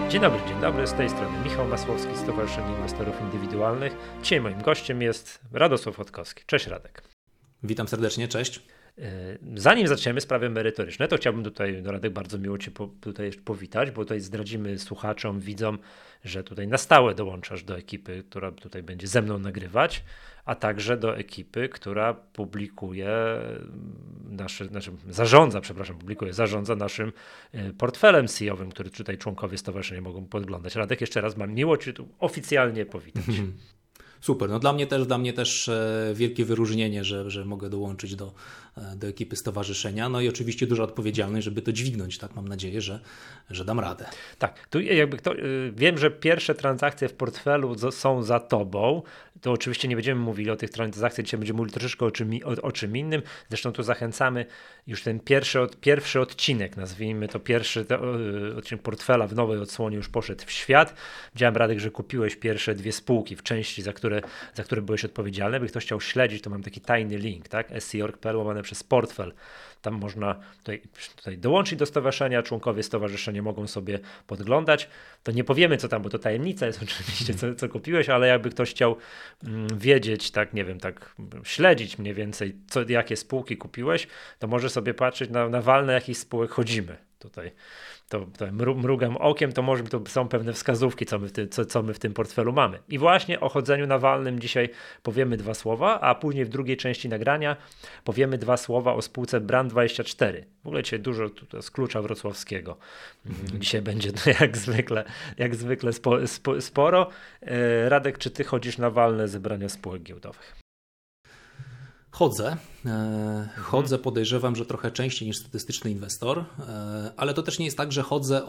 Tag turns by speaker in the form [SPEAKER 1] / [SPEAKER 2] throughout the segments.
[SPEAKER 1] Dzień dobry, z tej strony Michał Masłowski, Stowarzyszenie Inwestorów Indywidualnych. Dzisiaj moim gościem jest Radosław Chodkowski. Cześć Radek.
[SPEAKER 2] Witam serdecznie, cześć.
[SPEAKER 1] Zanim zaczniemy sprawy merytoryczne, to chciałbym tutaj, Radek, bardzo miło Cię tutaj powitać, bo tutaj zdradzimy słuchaczom, widzom, że tutaj na stałe dołączasz do ekipy, która tutaj będzie ze mną nagrywać, a także do ekipy, która zarządza naszym portfelem CEO-owym, który tutaj członkowie stowarzyszenia mogą podglądać. Radek, jeszcze raz mam miło Cię tu oficjalnie powitać.
[SPEAKER 2] Super, no dla mnie też wielkie wyróżnienie, że mogę dołączyć do ekipy stowarzyszenia. No i oczywiście duża odpowiedzialność, żeby to dźwignąć, tak? Mam nadzieję, że dam radę.
[SPEAKER 1] Tak, tu wiem, że pierwsze transakcje w portfelu są za tobą. To oczywiście nie będziemy mówili o tych transakcjach, dzisiaj będziemy mówili troszeczkę o czym innym. Zresztą tu zachęcamy już ten pierwszy odcinek, nazwijmy to odcinek portfela w nowej odsłonie już poszedł w świat. Widziałem, Radek, że kupiłeś pierwsze 2 spółki w części, za które byłeś odpowiedzialny. Jakby ktoś chciał śledzić, to mam taki tajny link, tak? sc.org.pl łamane przez portfel. Tam można tutaj dołączyć do stowarzyszenia, członkowie stowarzyszenia mogą sobie podglądać. To nie powiemy co tam, bo to tajemnica jest oczywiście, co kupiłeś, ale jakby ktoś chciał wiedzieć, tak nie wiem, tak śledzić mniej więcej, jakie spółki kupiłeś, to może sobie patrzeć na walne jakich spółek chodzimy tutaj. To mrugam okiem, to może to są pewne wskazówki, co my w tym portfelu mamy. I właśnie o chodzeniu na walnym dzisiaj powiemy 2 słowa, a później w drugiej części nagrania powiemy 2 słowa o spółce Brand24. W ogóle dzisiaj dużo z klucza wrocławskiego. Dzisiaj będzie jak zwykle sporo. Radek, czy ty chodzisz na walne zebrania spółek giełdowych?
[SPEAKER 2] Chodzę, podejrzewam, że trochę częściej niż statystyczny inwestor, ale to też nie jest tak, że chodzę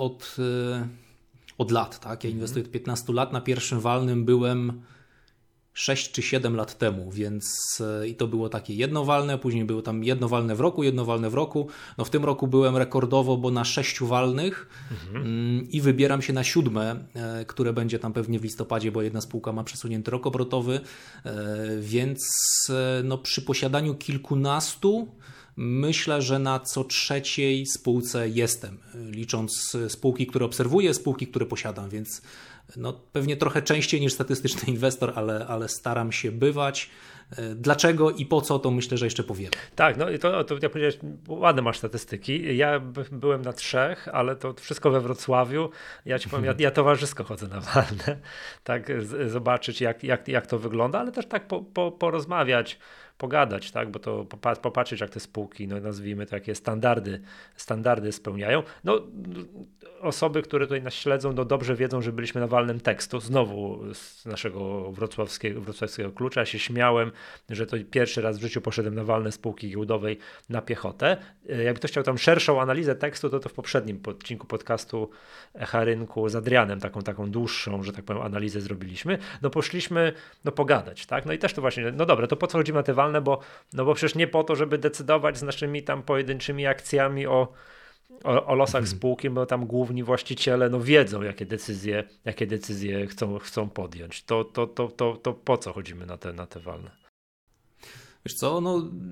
[SPEAKER 2] od lat. Tak? Ja inwestuję od 15 lat, na pierwszym walnym byłem 6 czy 7 lat temu, więc i to było takie jednowalne, później było tam jednowalne w roku. No w tym roku byłem rekordowo, bo na 6 walnych i wybieram się na 7, które będzie tam pewnie w listopadzie, bo jedna spółka ma przesunięty rok obrotowy, więc no przy posiadaniu kilkunastu myślę, że na co 3 spółce jestem, licząc spółki, które obserwuję, spółki, które posiadam, więc no, pewnie trochę częściej niż statystyczny inwestor, ale staram się bywać. Dlaczego i po co, to myślę, że jeszcze powiemy.
[SPEAKER 1] Tak, no i to jak powiedziałeś, ładne masz statystyki. Ja byłem na 3, ale to wszystko we Wrocławiu. Ja ci powiem, ja towarzysko chodzę na walne, tak, zobaczyć jak to wygląda, ale też tak porozmawiać, pogadać, tak, bo to popatrzeć jak te spółki, no nazwijmy to, jakie standardy spełniają. No osoby, które tutaj nas śledzą, no dobrze wiedzą, że byliśmy na walnym tekstu, znowu z naszego wrocławskiego klucza. Ja się śmiałem, że to pierwszy raz w życiu poszedłem na walne spółki giełdowej na piechotę. Jakby ktoś chciał tam szerszą analizę tekstu, to w poprzednim odcinku podcastu Echa Rynku z Adrianem taką dłuższą, że tak powiem, analizę zrobiliśmy. No poszliśmy pogadać, tak? No i też to właśnie, no dobra, to po co chodzimy na te walne, bo przecież nie po to, żeby decydować z naszymi tam pojedynczymi akcjami o losach spółki, bo tam główni właściciele wiedzą, jakie decyzje chcą podjąć. To po co chodzimy na te walne?
[SPEAKER 2] Wiesz co,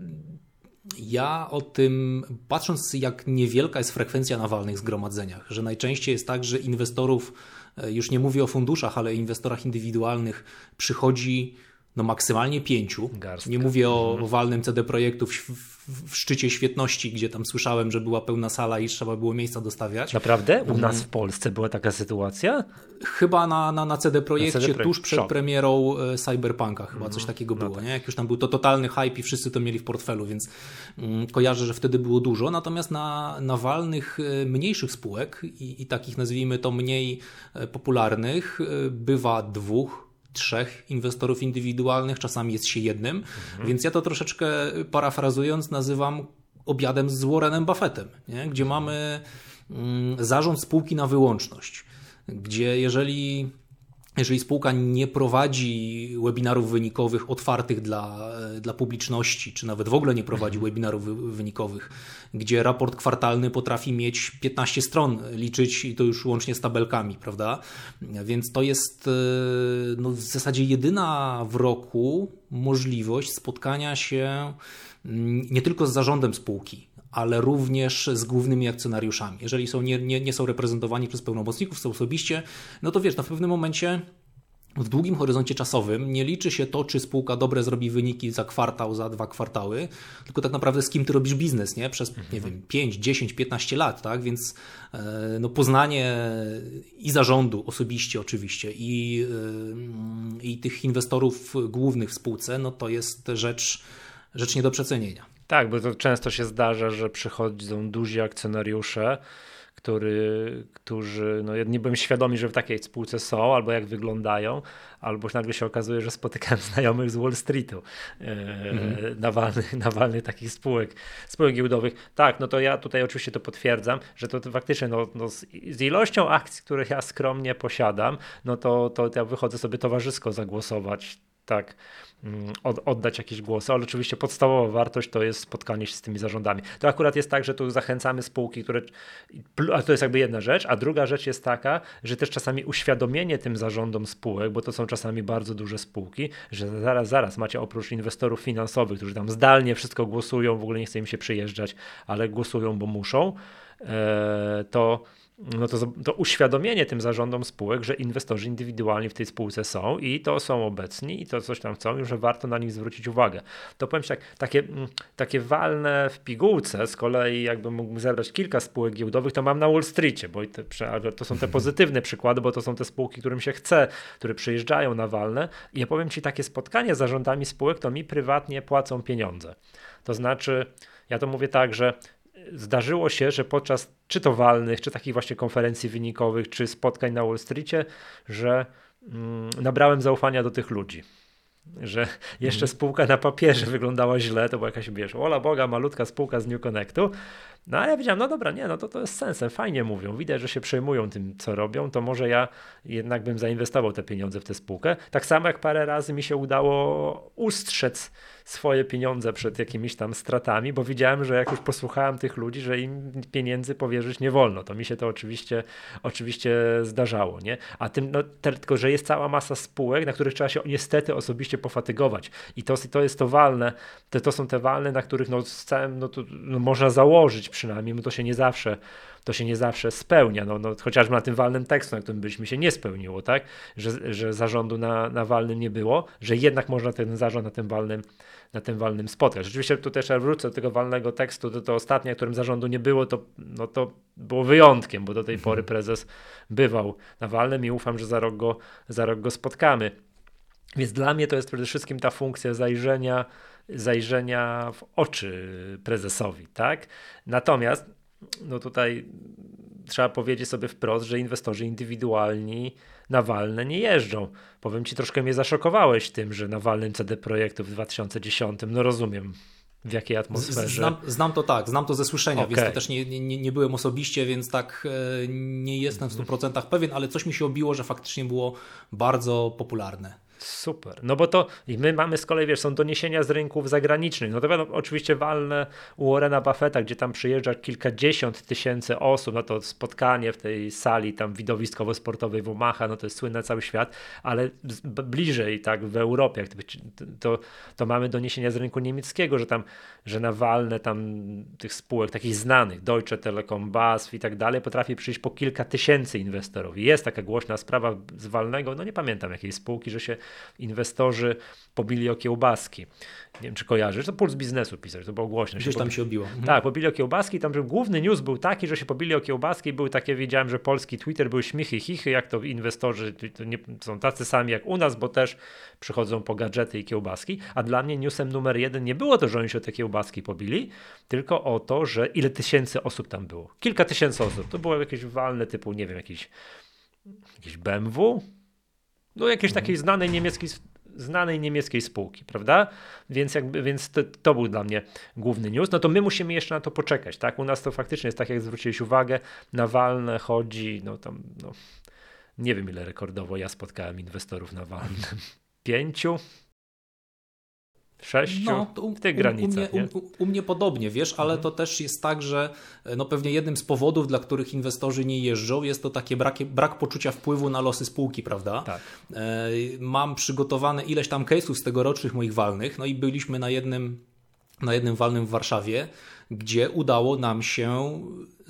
[SPEAKER 2] ja o tym, patrząc jak niewielka jest frekwencja na walnych zgromadzeniach, że najczęściej jest tak, że inwestorów, już nie mówię o funduszach, ale inwestorach indywidualnych przychodzi maksymalnie 5.
[SPEAKER 1] Garstka.
[SPEAKER 2] Nie mówię o walnym CD Projektu w szczycie świetności, gdzie tam słyszałem, że była pełna sala i trzeba było miejsca dostawiać.
[SPEAKER 1] Naprawdę? U nas w Polsce była taka sytuacja?
[SPEAKER 2] Chyba na CD Projekcie tuż przed premierą Cyberpunka chyba coś takiego było.
[SPEAKER 1] Tak.
[SPEAKER 2] Nie? Jak już tam był to totalny hype i wszyscy to mieli w portfelu, więc kojarzę, że wtedy było dużo. Natomiast na walnych mniejszych spółek i takich nazwijmy to mniej popularnych bywa 2, 3 inwestorów indywidualnych, czasami jest się 1, więc ja to troszeczkę parafrazując nazywam obiadem z Warrenem Buffettem, nie? Gdzie mamy zarząd spółki na wyłączność, gdzie jeżeli spółka nie prowadzi webinarów wynikowych otwartych dla publiczności, czy nawet w ogóle nie prowadzi webinarów wynikowych, gdzie raport kwartalny potrafi mieć 15 stron liczyć i to już łącznie z tabelkami, prawda? Więc to jest w zasadzie jedyna w roku możliwość spotkania się nie tylko z zarządem spółki, ale również z głównymi akcjonariuszami. Jeżeli nie są reprezentowani przez pełnomocników, są osobiście, no to wiesz, no w pewnym momencie w długim horyzoncie czasowym nie liczy się to, czy spółka dobre zrobi wyniki za kwartał, za 2 kwartały, tylko tak naprawdę z kim ty robisz biznes, nie? Przez, nie wiem, 5, 10, 15 lat, tak? Więc no, poznanie i zarządu osobiście oczywiście i tych inwestorów głównych w spółce, no to jest rzecz nie do przecenienia.
[SPEAKER 1] Tak, bo to często się zdarza, że przychodzą duzi akcjonariusze, którzy no, nie byłem świadomi, że w takiej spółce są, albo jak wyglądają, albo nagle się okazuje, że spotykałem znajomych z Wall Streetu nawalnych takich spółek giełdowych. Tak, no to ja tutaj oczywiście to potwierdzam, że to faktycznie no, z ilością akcji, które ja skromnie posiadam, no to ja wychodzę sobie towarzysko zagłosować, tak, oddać jakieś głosy, ale oczywiście podstawowa wartość to jest spotkanie się z tymi zarządami. To akurat jest tak, że tu zachęcamy spółki, a to jest jakby jedna rzecz, a druga rzecz jest taka, że też czasami uświadomienie tym zarządom spółek, bo to są czasami bardzo duże spółki, że zaraz macie oprócz inwestorów finansowych, którzy tam zdalnie wszystko głosują, w ogóle nie chce im się przyjeżdżać, ale głosują, bo muszą, to uświadomienie tym zarządom spółek, że inwestorzy indywidualni w tej spółce są i to są obecni i to coś tam chcą, że warto na nich zwrócić uwagę. To powiem ci tak, takie walne w pigułce, z kolei jakbym mógł zebrać kilka spółek giełdowych, to mam na Wall Streetie, bo to są te pozytywne przykłady, bo to są te spółki, którym się chce, które przyjeżdżają na walne. I ja powiem ci, takie spotkanie z zarządami spółek, to mi prywatnie płacą pieniądze. To znaczy, ja to mówię tak, że zdarzyło się, że podczas czy to walnych, czy takich właśnie konferencji wynikowych, czy spotkań na Wall Streetie, że nabrałem zaufania do tych ludzi. Że jeszcze spółka na papierze wyglądała źle, to była jakaś, wiesz, ola Boga, malutka spółka z New Connectu. No ale ja wiedziałem, no dobra, nie, no to jest sensem, fajnie mówią, widać, że się przejmują tym, co robią, to może ja jednak bym zainwestował te pieniądze w tę spółkę. Tak samo jak parę razy mi się udało ustrzec swoje pieniądze przed jakimiś tam stratami, bo widziałem, że jak już posłuchałem tych ludzi, że im pieniędzy powierzyć nie wolno, to mi się to oczywiście zdarzało, nie? A tylko, że jest cała masa spółek, na których trzeba się niestety osobiście pofatygować i to jest to walne, to są te walne, na których no z całym, można założyć przynajmniej, bo to się nie zawsze spełnia, chociażby na tym walnym tekstu, na którym byśmy się nie spełniło, tak, że zarządu na walnym nie było, że jednak można ten zarząd na tym walnym spotkać. Rzeczywiście tu też wrócę do tego walnego tekstu, to ostatnie, na którym zarządu nie było, to było wyjątkiem, bo do tej pory prezes bywał na walnym i ufam, że za rok go spotkamy. Więc dla mnie to jest przede wszystkim ta funkcja zajrzenia w oczy prezesowi, tak? Natomiast tutaj trzeba powiedzieć sobie wprost, że inwestorzy indywidualni na walne nie jeżdżą. Powiem ci, troszkę mnie zaszokowałeś tym, że na walnym CD Projektu w 2010, rozumiem w jakiej atmosferze.
[SPEAKER 2] Znam to ze słyszenia, więc to też nie byłem osobiście, więc tak nie jestem w 100% pewien, ale coś mi się obiło, że faktycznie było bardzo popularne.
[SPEAKER 1] Super, bo to i my mamy z kolei, są doniesienia z rynków zagranicznych, to wiadomo, oczywiście walne u Warrena Buffetta, gdzie tam przyjeżdża kilkadziesiąt tysięcy osób, to spotkanie w tej sali tam widowiskowo-sportowej w Omaha, to jest słynny cały świat, ale bliżej tak w Europie, to mamy doniesienia z rynku niemieckiego, że na walne tam tych spółek takich znanych, Deutsche Telekom, BASF i tak dalej, potrafi przyjść po kilka tysięcy inwestorów. I jest taka głośna sprawa z walnego, nie pamiętam jakiej spółki, że się inwestorzy pobili o kiełbaski. Nie wiem, czy kojarzysz, to Puls Biznesu pisał, to było głośne.
[SPEAKER 2] Gdzieś tam się obiło.
[SPEAKER 1] Tak, pobili o kiełbaski, tam główny news był taki, że się pobili o kiełbaski, były takie, wiedziałem, że polski Twitter, były śmichy, chichy, jak to inwestorzy to nie są tacy sami jak u nas, bo też przychodzą po gadżety i kiełbaski, a dla mnie newsem numer 1 nie było to, że oni się o te kiełbaski pobili, tylko o to, że ile tysięcy osób tam było. Kilka tysięcy osób, to było jakieś walne typu, nie wiem, jakieś BMW, jakiejś takiej znanej niemieckiej spółki, prawda? Więc to był dla mnie główny news. To my musimy jeszcze na to poczekać, tak? U nas to faktycznie jest tak, jak zwróciłeś uwagę, na walne chodzi, nie wiem ile rekordowo ja spotkałem inwestorów na walnym. 5? 6? W tych granicach.
[SPEAKER 2] U mnie podobnie, wiesz, ale to też jest tak, że pewnie jednym z powodów, dla których inwestorzy nie jeżdżą, jest to takie brak poczucia wpływu na losy spółki, prawda?
[SPEAKER 1] Tak.
[SPEAKER 2] Mam przygotowane ileś tam case'ów z tegorocznych moich walnych, i byliśmy na jednym walnym w Warszawie. gdzie udało nam się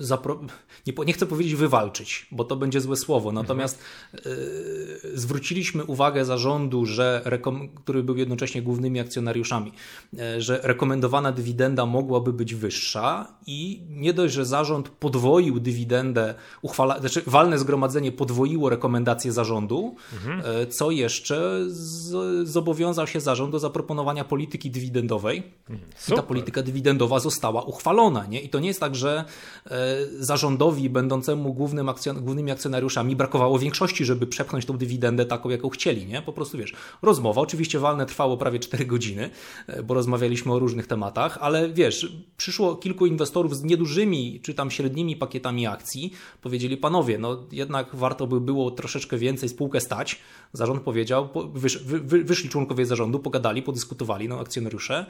[SPEAKER 2] nie chcę powiedzieć wywalczyć, bo to będzie złe słowo, natomiast zwróciliśmy uwagę zarządu, który był jednocześnie głównymi akcjonariuszami, że rekomendowana dywidenda mogłaby być wyższa i nie dość, że zarząd podwoił dywidendę, walne zgromadzenie podwoiło rekomendacje zarządu, co jeszcze zobowiązał się zarząd do zaproponowania polityki dywidendowej. I ta polityka dywidendowa została uchwalona. Nie? I to nie jest tak, że zarządowi będącemu głównymi akcjonariuszami brakowało większości, żeby przepchnąć tą dywidendę taką, jaką chcieli. Nie? Po prostu wiesz, rozmowa, oczywiście walne trwało prawie 4 godziny, bo rozmawialiśmy o różnych tematach, ale wiesz, przyszło kilku inwestorów z niedużymi czy tam średnimi pakietami akcji, powiedzieli panowie, no jednak warto by było troszeczkę więcej spółkę stać. Zarząd powiedział, wyszli członkowie zarządu, pogadali, podyskutowali, no akcjonariusze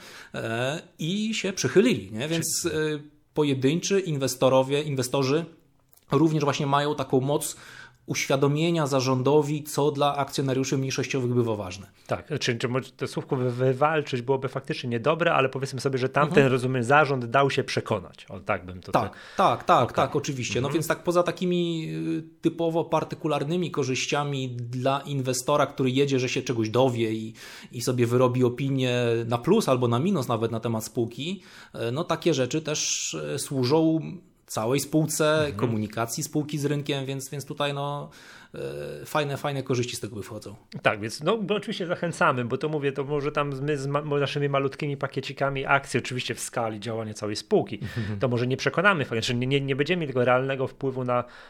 [SPEAKER 2] i się przychylili, nie? Więc pojedynczy inwestorzy również właśnie mają taką moc uświadomienia zarządowi, co dla akcjonariuszy mniejszościowych bywa ważne.
[SPEAKER 1] Tak, czy to słówko wywalczyć byłoby faktycznie niedobre, ale powiedzmy sobie, że tamten, rozumiem, zarząd dał się przekonać. O, tak bym to...
[SPEAKER 2] Tak, oczywiście. No więc tak poza takimi typowo partykularnymi korzyściami dla inwestora, który jedzie, że się czegoś dowie i sobie wyrobi opinię na plus albo na minus nawet na temat spółki, no takie rzeczy też służą całej spółce, komunikacji spółki z rynkiem, więc tutaj no fajne korzyści z tego wychodzą.
[SPEAKER 1] Tak, więc no bo oczywiście zachęcamy, bo to mówię, to może tam my z naszymi malutkimi pakiecikami akcji, oczywiście w skali działania całej spółki, to może nie przekonamy, znaczy nie będziemy mieli tego realnego wpływu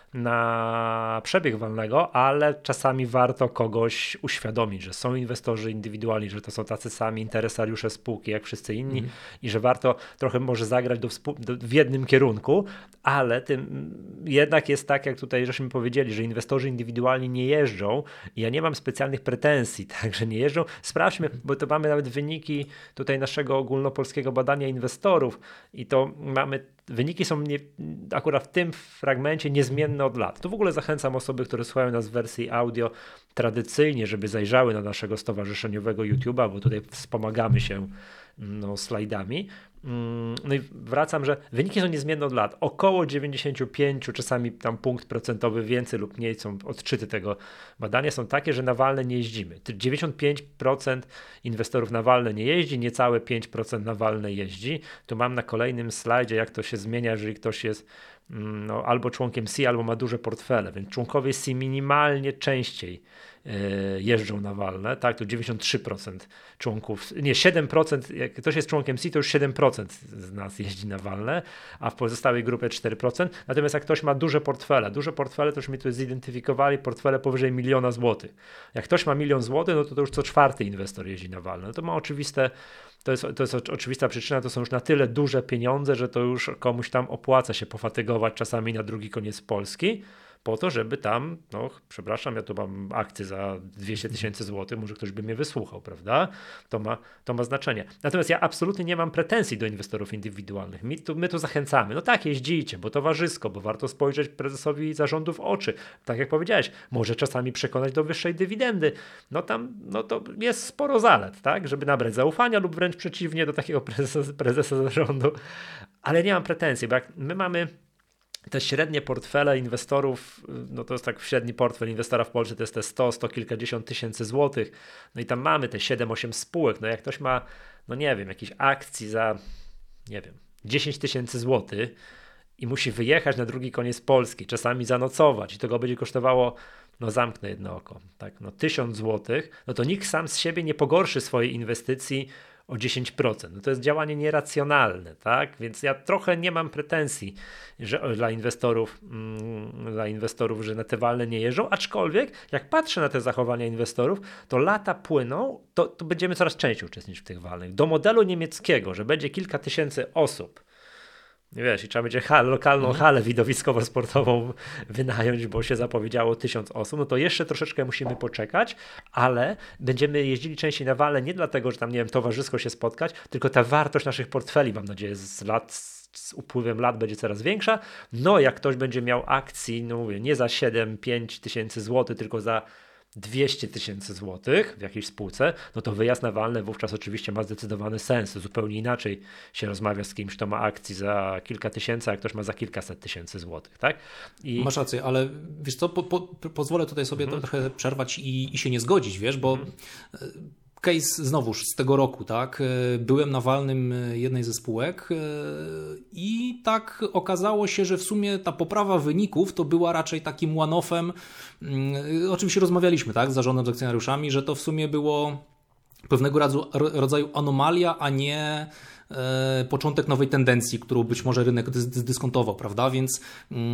[SPEAKER 1] na przebieg walnego, ale czasami warto kogoś uświadomić, że są inwestorzy indywidualni, że to są tacy sami interesariusze spółki jak wszyscy inni i że warto trochę może zagrać w jednym kierunku, ale tym jednak jest tak, jak tutaj żeśmy powiedzieli, że inwestorzy indywidualni nie jeżdżą i ja nie mam specjalnych pretensji, także nie jeżdżą. Sprawdźmy, bo to mamy nawet wyniki tutaj naszego ogólnopolskiego badania inwestorów i to wyniki są akurat w tym fragmencie niezmienne od lat. Tu w ogóle zachęcam osoby, które słuchają nas w wersji audio tradycyjnie, żeby zajrzały na naszego stowarzyszeniowego YouTube'a, bo tutaj wspomagamy się slajdami. No i wracam, że wyniki są niezmienne od lat. Około 95, czasami tam punkt procentowy więcej lub mniej są odczyty tego badania są takie, że na walne nie jeździmy. 95% inwestorów na walne nie jeździ, niecałe 5% na walne jeździ. Tu mam na kolejnym slajdzie, jak to się zmienia, jeżeli ktoś jest albo członkiem C, albo ma duże portfele, więc członkowie C minimalnie częściej jeżdżą na walne, tak, to 93% członków, nie 7%, jak ktoś jest członkiem C, to już 7% z nas jeździ na walne, a w pozostałej grupie 4%, natomiast jak ktoś ma duże portfele, to już mi tu zidentyfikowali portfele powyżej 1 000 000 złotych. Jak ktoś ma 1 000 000 złotych, no to już co 4. inwestor jeździ na walne. No to ma oczywiste, to jest oczywista przyczyna, to są już na tyle duże pieniądze, że to już komuś tam opłaca się pofatygować czasami na drugi koniec Polski, po to, żeby tam, przepraszam, ja tu mam akcję za 200 000 złotych, może ktoś by mnie wysłuchał, prawda? To ma znaczenie. Natomiast ja absolutnie nie mam pretensji do inwestorów indywidualnych. My tu zachęcamy. No tak, jeździcie, bo towarzysko, bo warto spojrzeć prezesowi zarządu w oczy. Tak jak powiedziałeś, może czasami przekonać do wyższej dywidendy. To jest sporo zalet, tak? Żeby nabrać zaufania lub wręcz przeciwnie do takiego prezesa zarządu. Ale nie mam pretensji, bo jak my mamy te średnie portfele inwestorów, no to jest tak średni portfel inwestora w Polsce to jest te 100 kilkadziesiąt tysięcy złotych, no i tam mamy te 7-8 spółek, no jak ktoś ma, no nie wiem, jakiejś akcji za, nie wiem, 10 000 złotych i musi wyjechać na drugi koniec Polski, czasami zanocować i to go będzie kosztowało, zamknę jedno oko, tak, 1000 złotych, no to nikt sam z siebie nie pogorszy swojej inwestycji o 10%. No to jest działanie nieracjonalne, tak? Więc ja trochę nie mam pretensji dla inwestorów, że na te walne nie jeżdżą, aczkolwiek jak patrzę na te zachowania inwestorów, to lata płyną, to będziemy coraz częściej uczestniczyć w tych walnych. Do modelu niemieckiego, że będzie kilka tysięcy osób, nie wiesz, i trzeba będzie lokalną halę widowiskowo-sportową wynająć, bo się zapowiedziało 1000 osób, no to jeszcze troszeczkę musimy poczekać, ale będziemy jeździli częściej na walne nie dlatego, że tam, nie wiem, towarzysko się spotkać, tylko ta wartość naszych portfeli, mam nadzieję, z upływem lat będzie coraz większa. No jak ktoś będzie miał akcji, no mówię, nie za 7-5 tysięcy złotych, tylko za 200 tysięcy złotych w jakiejś spółce, no to wyjazd na walne wówczas oczywiście ma zdecydowany sens. Zupełnie inaczej się rozmawia z kimś, kto ma akcji za kilka tysięcy, a ktoś ma za kilkaset tysięcy złotych, tak?
[SPEAKER 2] Masz rację, ale wiesz co, pozwolę tutaj sobie trochę przerwać i się nie zgodzić, wiesz, bo case znowuż z tego roku, tak? Byłem na walnym jednej ze spółek i tak okazało się, że w sumie ta poprawa wyników to była raczej takim one-offem. Oczywiście rozmawialiśmy, tak, z zarządem, z akcjonariuszami, że to w sumie było pewnego rodzaju anomalia, a nie początek nowej tendencji, którą być może rynek zdyskontował, prawda? Więc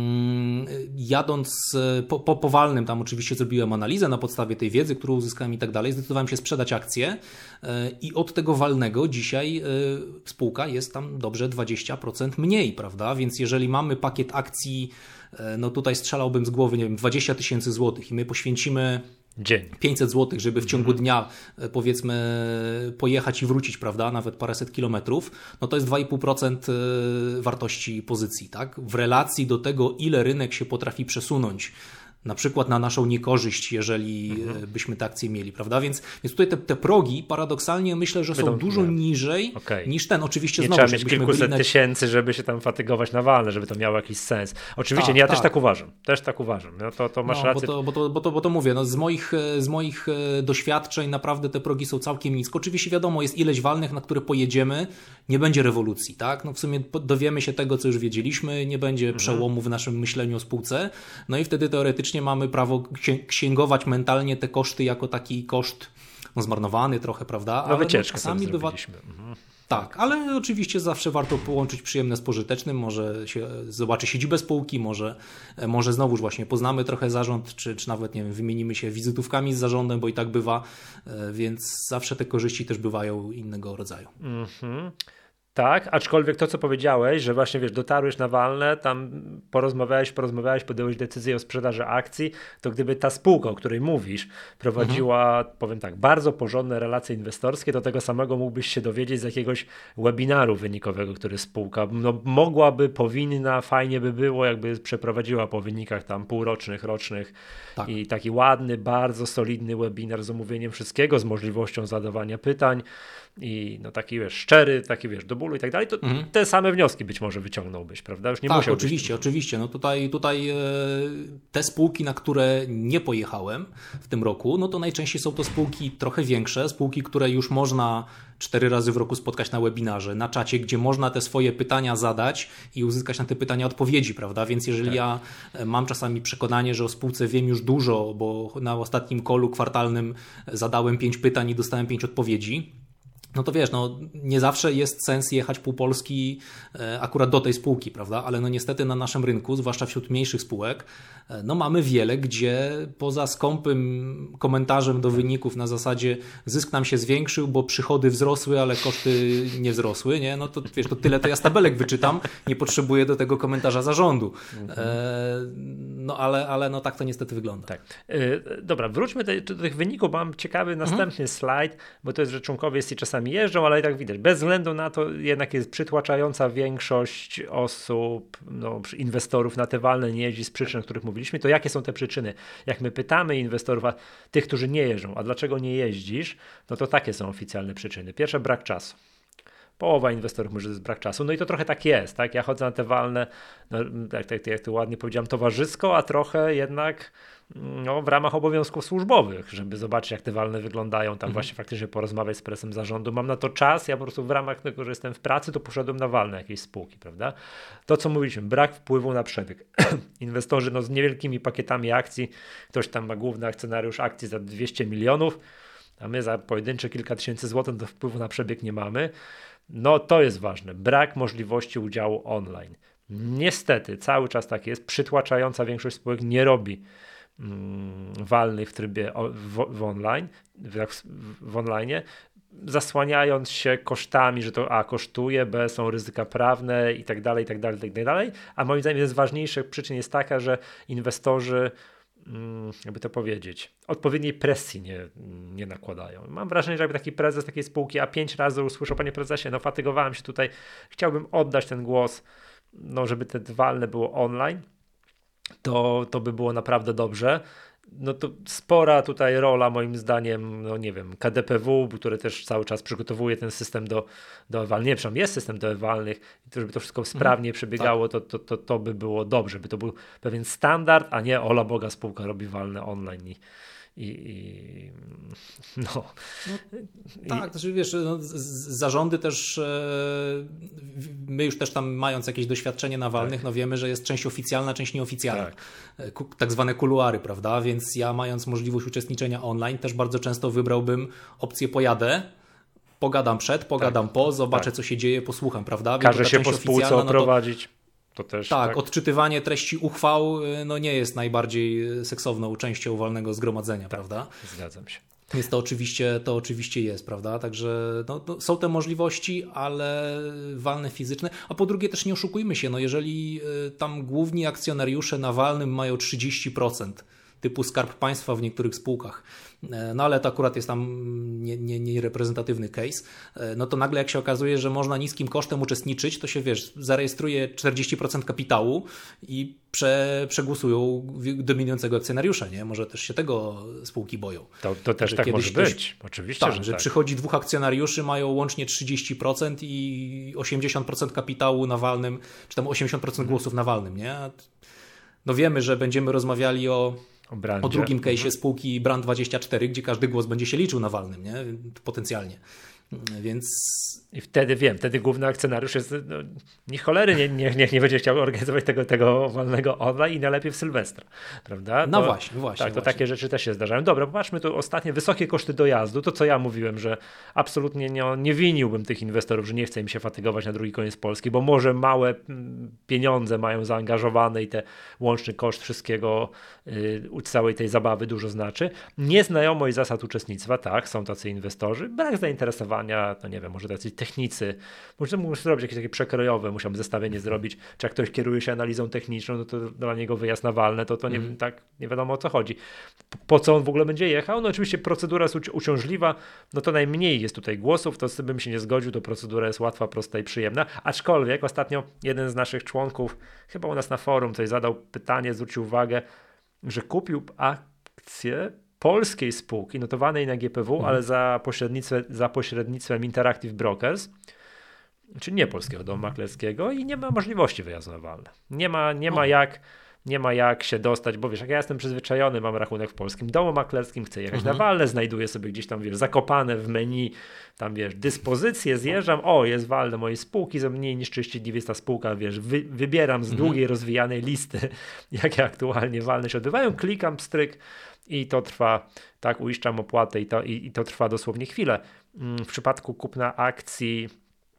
[SPEAKER 2] jadąc po walnym, tam oczywiście zrobiłem analizę na podstawie tej wiedzy, którą uzyskałem i tak dalej, zdecydowałem się sprzedać akcje i od tego walnego dzisiaj spółka jest tam dobrze 20% mniej, prawda? Więc jeżeli mamy pakiet akcji, no tutaj strzelałbym z głowy, nie wiem, 20 tysięcy złotych i my poświęcimy
[SPEAKER 1] dzień
[SPEAKER 2] 500 zł, żeby w ciągu dnia powiedzmy pojechać i wrócić, prawda, nawet paręset kilometrów, no to jest 2,5% wartości pozycji, tak? W relacji do tego, ile rynek się potrafi przesunąć, na przykład na naszą niekorzyść, jeżeli byśmy te akcje mieli, prawda? Więc tutaj te progi paradoksalnie myślę, że są dużo niżej niż ten. Oczywiście
[SPEAKER 1] nie
[SPEAKER 2] znowu,
[SPEAKER 1] trzeba mieć kilkuset tysięcy, żeby się tam fatygować na walne, żeby to miało jakiś sens. Oczywiście, ja też tak uważam. No to masz rację.
[SPEAKER 2] Bo to mówię, no z moich doświadczeń naprawdę te progi są całkiem nisko. Oczywiście wiadomo, jest ileś walnych, na które pojedziemy, nie będzie rewolucji, tak? No w sumie dowiemy się tego, co już wiedzieliśmy, nie będzie przełomu w naszym myśleniu o spółce, no i wtedy teoretycznie mamy prawo księgować mentalnie te koszty jako taki koszt zmarnowany trochę, prawda?
[SPEAKER 1] Ale wycieczkę
[SPEAKER 2] czasami bywa. Tak, ale oczywiście zawsze warto połączyć przyjemne z pożytecznym, może się zobaczy siedzibę spółki, może znowuż właśnie poznamy trochę zarząd, czy nawet, nie wiem, wymienimy się wizytówkami z zarządem, bo i tak bywa, więc zawsze te korzyści też bywają innego rodzaju.
[SPEAKER 1] Tak, aczkolwiek to, co powiedziałeś, że właśnie wiesz, dotarłeś na walne, tam porozmawiałeś, podjąłeś decyzję o sprzedaży akcji, to gdyby ta spółka, o której mówisz, prowadziła, powiem tak, bardzo porządne relacje inwestorskie, to tego samego mógłbyś się dowiedzieć z jakiegoś webinaru wynikowego, który spółka mogłaby, powinna, fajnie by było, jakby przeprowadziła po wynikach tam półrocznych, rocznych i taki ładny, bardzo solidny webinar z omówieniem wszystkiego, z możliwością zadawania pytań. I no taki wiesz, szczery, taki wiesz, do bólu i tak dalej, to te same wnioski być może wyciągnąłbyś, prawda? Już nie musiał
[SPEAKER 2] oczywiście. No tutaj te spółki, na które nie pojechałem w tym roku, no to najczęściej są to spółki trochę większe, spółki, które już można 4 razy w roku spotkać na webinarze, na czacie, gdzie można te swoje pytania zadać i uzyskać na te pytania odpowiedzi, prawda? Więc jeżeli ja mam czasami przekonanie, że o spółce wiem już dużo, bo na ostatnim callu kwartalnym zadałem 5 pytań i dostałem 5 odpowiedzi, no to wiesz, no nie zawsze jest sens jechać pół Polski akurat do tej spółki, prawda? Ale no niestety na naszym rynku, zwłaszcza wśród mniejszych spółek, no mamy wiele, gdzie poza skąpym komentarzem do wyników na zasadzie zysk nam się zwiększył, bo przychody wzrosły, ale koszty nie wzrosły, nie? No to wiesz, to tyle to ja z tabelek wyczytam, nie potrzebuję do tego komentarza zarządu. No ale no tak to niestety wygląda.
[SPEAKER 1] Tak. Dobra, wróćmy do tych wyników, bo mam ciekawy następny slajd, bo to jest, że członkowie SI czasami jeżdżą, ale i tak widać, bez względu na to jednak jest przytłaczająca większość osób, inwestorów na te walne nie jeździ z przyczyn, o których mówiliśmy. To jakie są te przyczyny? Jak my pytamy inwestorów, a tych, którzy nie jeżdżą, a dlaczego nie jeździsz, no to takie są oficjalne przyczyny. Pierwsze, brak czasu. Połowa inwestorów mówi, że to jest brak czasu. No i to trochę tak jest, tak? Ja chodzę na te walne, no, jak to ładnie powiedziałem, towarzysko, a trochę jednak w ramach obowiązków służbowych, żeby zobaczyć, jak te walne wyglądają, tam właśnie faktycznie porozmawiać z prezesem zarządu. Mam na to czas, ja po prostu w ramach tego, że jestem w pracy, to poszedłem na walne jakiejś spółki, prawda? To, co mówiliśmy, brak wpływu na przebieg. Inwestorzy z niewielkimi pakietami akcji, ktoś tam ma główny akcjonariusz akcji za 200 milionów, a my za pojedyncze kilka tysięcy złotych do wpływu na przebieg nie mamy. No to jest ważne. Brak możliwości udziału online. Niestety cały czas tak jest. Przytłaczająca większość spółek nie robi walnych w trybie w online, zasłaniając się kosztami, że to kosztuje, B są ryzyka prawne i tak dalej, i tak dalej, i tak dalej. A moim zdaniem jeden z ważniejszych przyczyn jest taka, że inwestorzy, jakby to powiedzieć, odpowiedniej presji nie nakładają. Mam wrażenie, że jakby taki prezes takiej spółki, a 5 razy usłyszał: panie prezesie, no fatygowałem się tutaj, chciałbym oddać ten głos, żeby te walne było online, to by było naprawdę dobrze. no to spora tutaj rola moim zdaniem, no nie wiem, KDPW, który też cały czas przygotowuje ten system do ewalnych, nie wiem, jest system do ewalnych, żeby to wszystko sprawnie przebiegało,
[SPEAKER 2] tak.
[SPEAKER 1] to by było dobrze, by to był pewien standard, a nie ola Boga spółka robi walne online no.
[SPEAKER 2] Tak, znaczy wiesz, no, zarządy też, my już też tam mając jakieś doświadczenie na walnych, no wiemy, że jest część oficjalna, część nieoficjalna. Tak zwane kuluary, prawda? Więc ja mając możliwość uczestniczenia online też bardzo często wybrałbym opcję pojadę, pogadam przed, pogadam po, zobaczę co się dzieje, posłucham, prawda?
[SPEAKER 1] Każe się po spółce oprowadzić. To też,
[SPEAKER 2] tak, odczytywanie treści uchwał no nie jest najbardziej seksowną częścią walnego zgromadzenia, prawda?
[SPEAKER 1] Zgadzam się.
[SPEAKER 2] Więc to oczywiście jest, prawda? Także no, są te możliwości, ale walne fizyczne. A po drugie też nie oszukujmy się, no jeżeli tam główni akcjonariusze na walnym mają 30%, typu Skarb Państwa w niektórych spółkach, no ale to akurat jest tam niereprezentatywny case, no to nagle jak się okazuje, że można niskim kosztem uczestniczyć, to się wiesz, zarejestruje 40% kapitału i przegłosują dominującego akcjonariusza, nie? Może też się tego spółki boją.
[SPEAKER 1] To też tak może być, oczywiście,
[SPEAKER 2] tak, że przychodzi dwóch akcjonariuszy, mają łącznie 30% i 80% kapitału na walnym, czy tam 80% głosów na walnym, nie? No wiemy, że będziemy rozmawiali o drugim case'ie spółki Brand24, gdzie każdy głos będzie się liczył na walnym, nie? Potencjalnie. Więc...
[SPEAKER 1] I wtedy główny akcjonariusz jest, no, ni cholery nie będzie chciał organizować tego walnego online i najlepiej w Sylwestra, prawda?
[SPEAKER 2] No właśnie.
[SPEAKER 1] Tak, to takie rzeczy też się zdarzają. Dobra, popatrzmy tu ostatnie wysokie koszty dojazdu, to co ja mówiłem, że absolutnie nie winiłbym tych inwestorów, że nie chce im się fatygować na drugi koniec Polski, bo może małe pieniądze mają zaangażowane i te łączny koszt wszystkiego, całej tej zabawy dużo znaczy. Nieznajomość zasad uczestnictwa, tak, są tacy inwestorzy, brak zainteresowania, no nie wiem, może tacy technicy, może muszę zrobić jakieś takie przekrojowe, musiałbym zestawienie zrobić, czy jak ktoś kieruje się analizą techniczną, no to dla niego wyjazd na walne, to nie wiadomo o co chodzi. Po co on w ogóle będzie jechał? No oczywiście procedura jest uciążliwa, no to najmniej jest tutaj głosów, to z tym bym się nie zgodził, to procedura jest łatwa, prosta i przyjemna, aczkolwiek ostatnio jeden z naszych członków, chyba u nas na forum, coś zadał pytanie, zwrócił uwagę, że kupił akcję polskiej spółki notowanej na GPW, ale za pośrednictwem Interactive Brokers, czyli nie polskiego domu maklerskiego i nie ma możliwości wyjazdu na walne. Nie ma jak się dostać, bo wiesz, jak ja jestem przyzwyczajony, mam rachunek w polskim domu maklerskim, chcę jechać na walne, znajduję sobie gdzieś tam, wiesz, zakopane w menu, tam wiesz, dyspozycje, zjeżdżam, jest walne mojej spółki, za mniej niż 30 dni jest ta spółka, wiesz, wybieram z długiej, rozwijanej listy, jakie aktualnie walne się odbywają, klikam, pstryk i to trwa, tak, uiszczam opłatę i to trwa dosłownie chwilę. W przypadku kupna akcji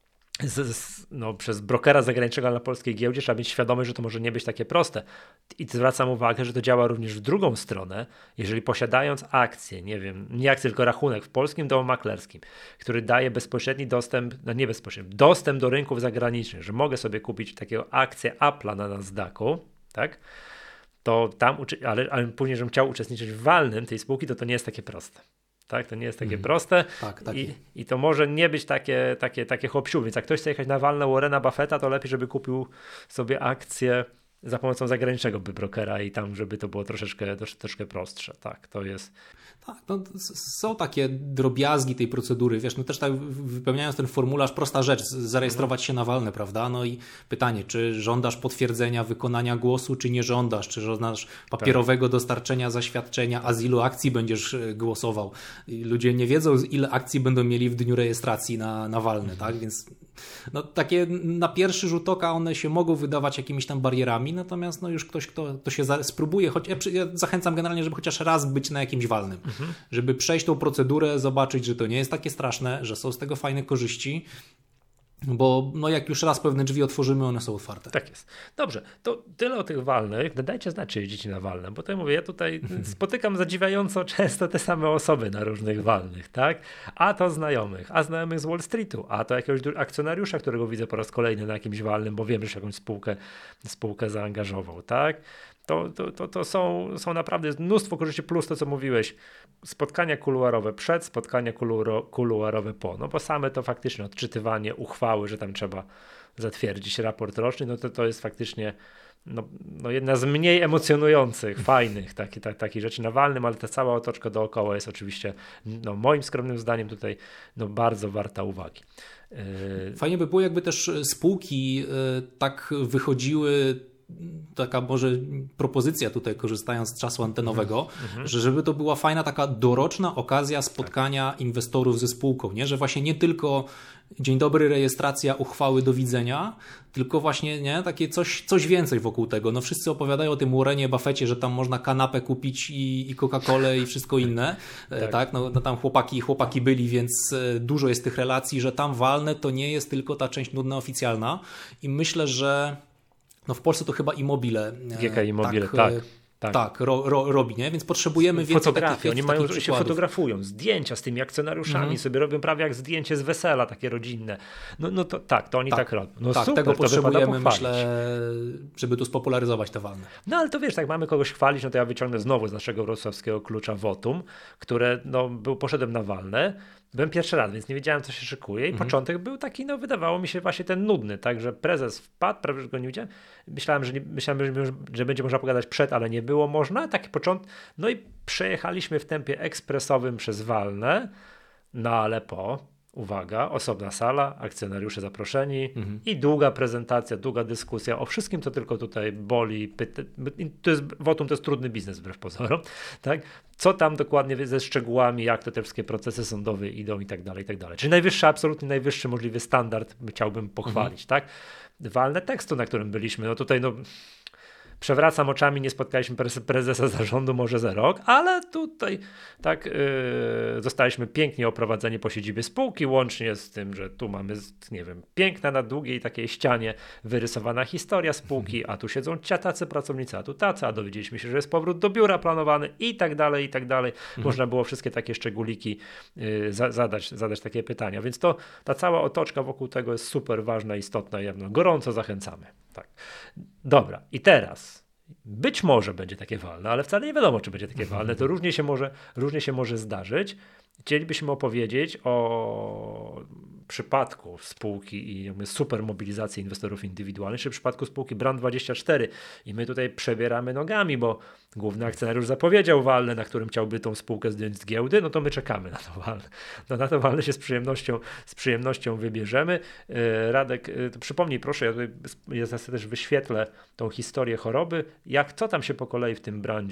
[SPEAKER 1] przez brokera zagranicznego na polskiej giełdzie trzeba mieć świadomość, że to może nie być takie proste. I zwracam uwagę, że to działa również w drugą stronę. Jeżeli posiadając akcję, nie akcję, tylko rachunek w polskim domu maklerskim, który daje bezpośredni dostęp, nie bezpośredni, dostęp do rynków zagranicznych, że mogę sobie kupić takiego akcję Apple'a na Nasdaqu, tak? To tam, ale później, żebym chciał uczestniczyć w walnym tej spółki, to nie jest takie proste. Tak, to nie jest takie proste i to może nie być takie hop-siu, więc jak ktoś chce jechać na walne Warrena Buffetta, to lepiej, żeby kupił sobie akcję za pomocą zagranicznego brokera i tam, żeby to było troszeczkę prostsze. Tak, to jest...
[SPEAKER 2] Tak, no, są takie drobiazgi tej procedury, wiesz, no też tak wypełniając ten formularz, prosta rzecz, zarejestrować się na walne, prawda? No i pytanie, czy żądasz potwierdzenia wykonania głosu, czy nie żądasz, czy żądasz papierowego dostarczenia zaświadczenia, a z ilu akcji będziesz głosował. I ludzie nie wiedzą, ile akcji będą mieli w dniu rejestracji na walne, tak? Więc no, takie na pierwszy rzut oka one się mogą wydawać jakimiś tam barierami, natomiast no już ktoś, kto się spróbuje, ja zachęcam generalnie, żeby chociaż raz być na jakimś walnym, żeby przejść tą procedurę, zobaczyć, że to nie jest takie straszne, że są z tego fajne korzyści, bo no jak już raz pewne drzwi otworzymy, one są otwarte.
[SPEAKER 1] Tak jest. Dobrze, to tyle o tych walnych. Dajcie znać, czy jeździcie na walne, bo to ja mówię, ja tutaj spotykam zadziwiająco często te same osoby na różnych walnych, tak? A to znajomych, a znajomych z Wall Streetu, a to jakiegoś akcjonariusza, którego widzę po raz kolejny na jakimś walnym, bo wiem, że się jakąś spółkę zaangażował, tak? To są naprawdę mnóstwo korzyści, plus to, co mówiłeś, spotkania kuluarowe przed, spotkania kuluarowe po, no bo same to faktycznie odczytywanie uchwały, że tam trzeba zatwierdzić raport roczny, no to jest faktycznie jedna z mniej emocjonujących, fajnych takich rzeczy na walnym, ale ta cała otoczka dookoła jest oczywiście, moim skromnym zdaniem tutaj bardzo warta uwagi.
[SPEAKER 2] Fajnie by było, jakby też spółki tak wychodziły, taka może propozycja tutaj, korzystając z czasu antenowego, że żeby to była fajna taka doroczna okazja spotkania inwestorów ze spółką, nie? Że właśnie nie tylko dzień dobry, rejestracja, uchwały, do widzenia, tylko właśnie nie? Takie coś więcej wokół tego. No wszyscy opowiadają o tym Warrenie Buffetcie, że tam można kanapę kupić i Coca-Colę i wszystko inne, tak? No tam chłopaki byli, więc dużo jest tych relacji, że tam walne to nie jest tylko ta część nudna, oficjalna i myślę, że w Polsce to chyba Immobile.
[SPEAKER 1] GK Immobile, tak.
[SPEAKER 2] Tak, robi, nie? Więc potrzebujemy więcej
[SPEAKER 1] fotografii. Oni mają,
[SPEAKER 2] się
[SPEAKER 1] fotografują, zdjęcia z tymi akcjonariuszami, sobie robią prawie jak zdjęcie z wesela, takie rodzinne. To oni tak robią. No super,
[SPEAKER 2] tego potrzebujemy, myślę, żeby tu spopularyzować te walne.
[SPEAKER 1] No ale to wiesz, jak mamy kogoś chwalić, to ja wyciągnę znowu z naszego wrocławskiego klucza Votum, które poszedłem na walne. Byłem pierwszy raz, więc nie wiedziałem, co się szykuje i początek był taki, wydawało mi się właśnie ten nudny, tak, że prezes wpadł, prawie że go nie widziałem. Myślałem, że będzie można pogadać przed, ale nie było można. Taki początek, i przejechaliśmy w tempie ekspresowym przez walne, ale uwaga, osobna sala, akcjonariusze zaproszeni i długa prezentacja, długa dyskusja o wszystkim, co tylko tutaj boli. Votum to jest trudny biznes wbrew pozorom, tak? Co tam dokładnie ze szczegółami, jak te wszystkie procesy sądowe idą i tak dalej, i tak dalej. Czyli absolutnie najwyższy możliwy standard chciałbym pochwalić, tak? Walne tekstu, na którym byliśmy, tutaj przewracam oczami, nie spotkaliśmy prezesa zarządu może za rok, ale tutaj zostaliśmy pięknie oprowadzeni po siedzibie spółki, łącznie z tym, że tu mamy, piękna na długiej takiej ścianie wyrysowana historia spółki, a tu siedzą tacy pracownicy, a tu tacy, a dowiedzieliśmy się, że jest powrót do biura planowany i tak dalej, i tak dalej. Można było wszystkie takie szczególiki zadać takie pytania, więc ta cała otoczka wokół tego jest super ważna, istotna i gorąco zachęcamy. Tak. Dobra, i teraz być może będzie takie walne, ale wcale nie wiadomo, czy będzie takie walne. To różnie się może zdarzyć. Chcielibyśmy opowiedzieć o przypadku spółki i super mobilizacji inwestorów indywidualnych, czy w przypadku spółki Brand24. I my tutaj przebieramy nogami, bo główny akcjonariusz zapowiedział walne, na którym chciałby tą spółkę zdjąć z giełdy, to my czekamy na to walne. Na to walne się z przyjemnością wybierzemy. Radek, przypomnij proszę, ja też wyświetlę tą historię choroby, co tam się po kolei w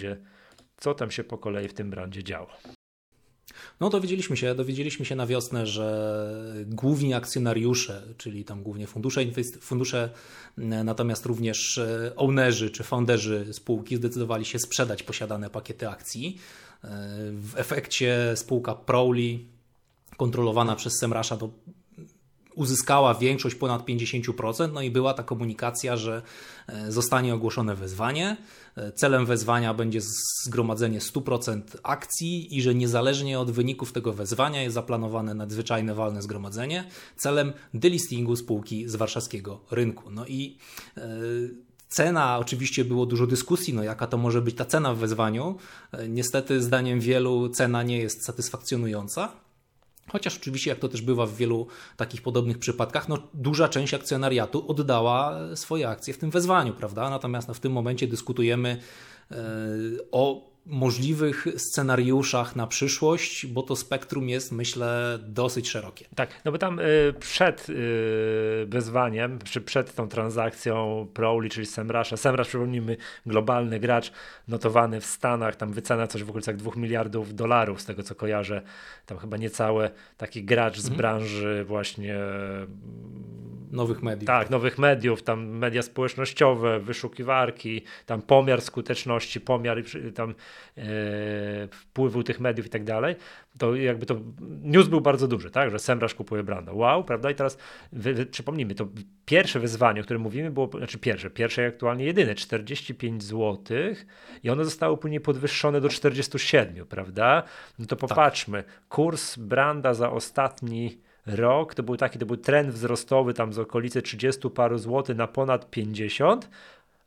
[SPEAKER 1] tym brandzie działo.
[SPEAKER 2] Dowiedzieliśmy się na wiosnę, że główni akcjonariusze, czyli tam głównie fundusze, natomiast również ownerzy czy founderzy spółki zdecydowali się sprzedać posiadane pakiety akcji. W efekcie spółka Prowly, kontrolowana przez Semrasza, uzyskała większość ponad 50%, i była ta komunikacja, że zostanie ogłoszone wezwanie. Celem wezwania będzie zgromadzenie 100% akcji i że niezależnie od wyników tego wezwania jest zaplanowane nadzwyczajne walne zgromadzenie celem delistingu spółki z warszawskiego rynku. Cena, oczywiście było dużo dyskusji, jaka to może być ta cena w wezwaniu. Niestety zdaniem wielu cena nie jest satysfakcjonująca. Chociaż oczywiście, jak to też bywa w wielu takich podobnych przypadkach, duża część akcjonariatu oddała swoje akcje w tym wezwaniu, prawda? Natomiast w tym momencie dyskutujemy o możliwych scenariuszach na przyszłość, bo to spektrum jest, myślę, dosyć szerokie.
[SPEAKER 1] Tak, bo tam przed wezwaniem, przed tą transakcją Prowly, czyli Semrush, przypomnijmy, globalny gracz notowany w Stanach, tam wycena coś w okolicach $2 miliardów, z tego co kojarzę, tam chyba niecałe, taki gracz z branży właśnie
[SPEAKER 2] nowych mediów.
[SPEAKER 1] Tak, nowych mediów, tam media społecznościowe, wyszukiwarki, tam pomiar skuteczności, pomiar tam wpływu tych mediów i tak dalej, to news był bardzo duży, tak, że Semrush kupuje Branda. Wow, prawda? I teraz przypomnijmy, to pierwsze wyzwanie, o którym mówimy, było, pierwsze i aktualnie jedyne, 45 zł i ono zostało później podwyższone do 47, prawda? To popatrzmy, kurs Branda za ostatni rok, to był trend wzrostowy tam z okolicy 30 paru złotych na ponad 50,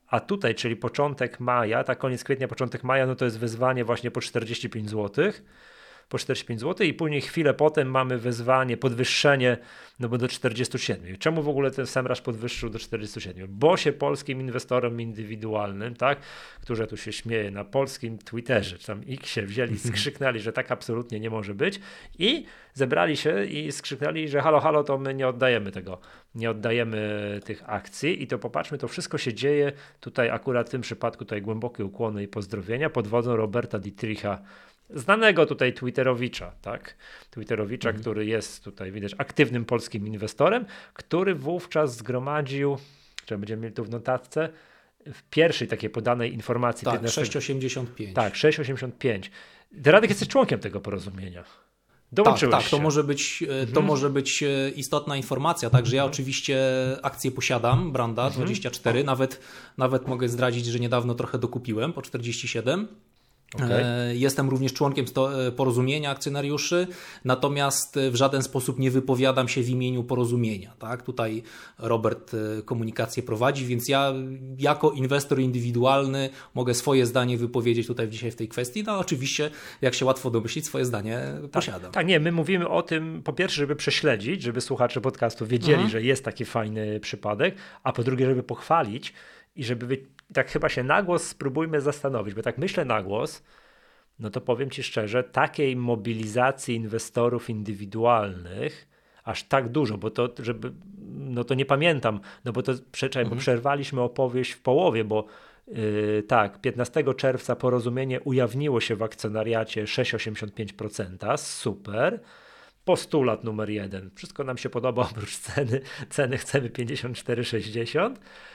[SPEAKER 1] a tutaj, czyli początek maja, tak koniec kwietnia, początek maja, no to jest wyzwanie właśnie po 45 zł. Po 45 zł i później chwilę potem mamy wyzwanie, podwyższenie, no bo do 47. Czemu w ogóle ten Semrush podwyższył do 47? Bo się polskim inwestorom indywidualnym, tak, którzy tu się śmieje na polskim Twitterze, czy tam Xie wzięli, skrzyknęli, że tak absolutnie nie może być i zebrali się i skrzyknęli, że halo, halo, to my nie oddajemy tego, nie oddajemy tych akcji i to popatrzmy, to wszystko się dzieje tutaj akurat w tym przypadku, tutaj głębokie ukłony i pozdrowienia pod wodzą Roberta Dietricha, znanego tutaj Twitterowicza, tak? Twitterowicza, który jest tutaj, widać, aktywnym polskim inwestorem, który wówczas zgromadził, czy będziemy mieli tu w notatce, w pierwszej takiej podanej informacji.
[SPEAKER 2] Tak, 6,85.
[SPEAKER 1] Tak, 6,85. Radek, jesteś członkiem tego porozumienia. Dołączyłeś
[SPEAKER 2] tak,
[SPEAKER 1] się.
[SPEAKER 2] To może być istotna informacja. Także ja oczywiście akcje posiadam, Branda 24, nawet mogę zdradzić, że niedawno trochę dokupiłem po 47. Okay. Jestem również członkiem porozumienia akcjonariuszy, natomiast w żaden sposób nie wypowiadam się w imieniu porozumienia. Tak? Tutaj Robert komunikację prowadzi, więc ja jako inwestor indywidualny mogę swoje zdanie wypowiedzieć tutaj dzisiaj w tej kwestii. No oczywiście, jak się łatwo domyślić, swoje zdanie posiadam.
[SPEAKER 1] Tak, nie, my mówimy o tym po pierwsze, żeby prześledzić, żeby słuchacze podcastu wiedzieli, że jest taki fajny przypadek, a po drugie, żeby pochwalić i żeby tak chyba się na głos spróbujmy zastanowić, bo tak myślę na głos, no to powiem Ci szczerze, takiej mobilizacji inwestorów indywidualnych aż tak dużo, bo to, no to nie pamiętam, no bo to bo przerwaliśmy opowieść w połowie, bo tak, 15 czerwca porozumienie ujawniło się w akcjonariacie 6,85%, super. Postulat numer 1. Wszystko nam się podoba oprócz ceny. Ceny chcemy 54,60.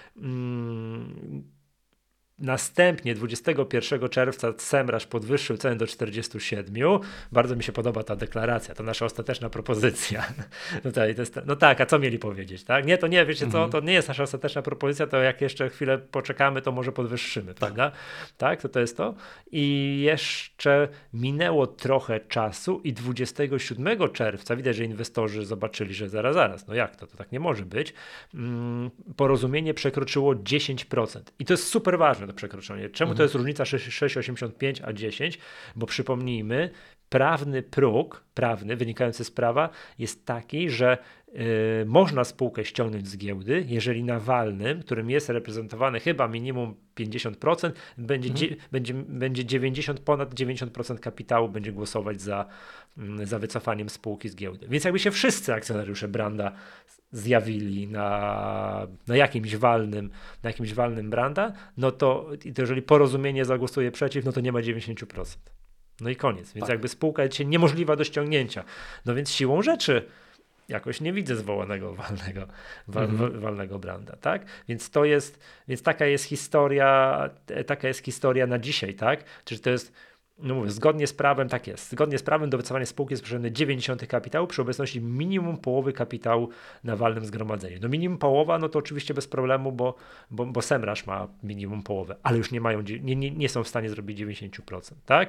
[SPEAKER 1] Następnie 21 czerwca Semrush podwyższył cenę do 47. Bardzo mi się podoba ta deklaracja, to nasza ostateczna propozycja. No tak, a co mieli powiedzieć? Tak? Nie, to nie, wiecie co, to nie jest nasza ostateczna propozycja, to jak jeszcze chwilę poczekamy, to może podwyższymy, prawda? Tak, to jest to. I jeszcze minęło trochę czasu i 27 czerwca, widać, że inwestorzy zobaczyli, że zaraz, no jak to tak nie może być. Porozumienie przekroczyło 10%. I to jest super ważne, to przekroczenie. Czemu to jest różnica 6,85 a 10? Bo przypomnijmy, prawny próg, wynikający z prawa jest taki, że można spółkę ściągnąć z giełdy, jeżeli na walnym, którym jest reprezentowany chyba minimum 50%, będzie 90, ponad 90% kapitału będzie głosować za wycofaniem spółki z giełdy. Więc jakby się wszyscy akcjonariusze Branda zjawili na jakimś walnym Branda, no to jeżeli porozumienie zagłosuje przeciw, no to nie ma 90%. No i koniec. Więc jakby spółka jest dzisiaj niemożliwa do ściągnięcia. No więc siłą rzeczy jakoś nie widzę zwołanego walnego Branda, tak? Więc taka jest historia na dzisiaj, tak? Czyli to jest, no mówię, zgodnie z prawem, tak jest. Zgodnie z prawem do wycofania spółki jest potrzebne 0,9 kapitału przy obecności minimum połowy kapitału na walnym zgromadzeniu. No minimum połowa, no to oczywiście bez problemu, bo Semrush ma minimum połowę, ale już nie są w stanie zrobić 90%, tak?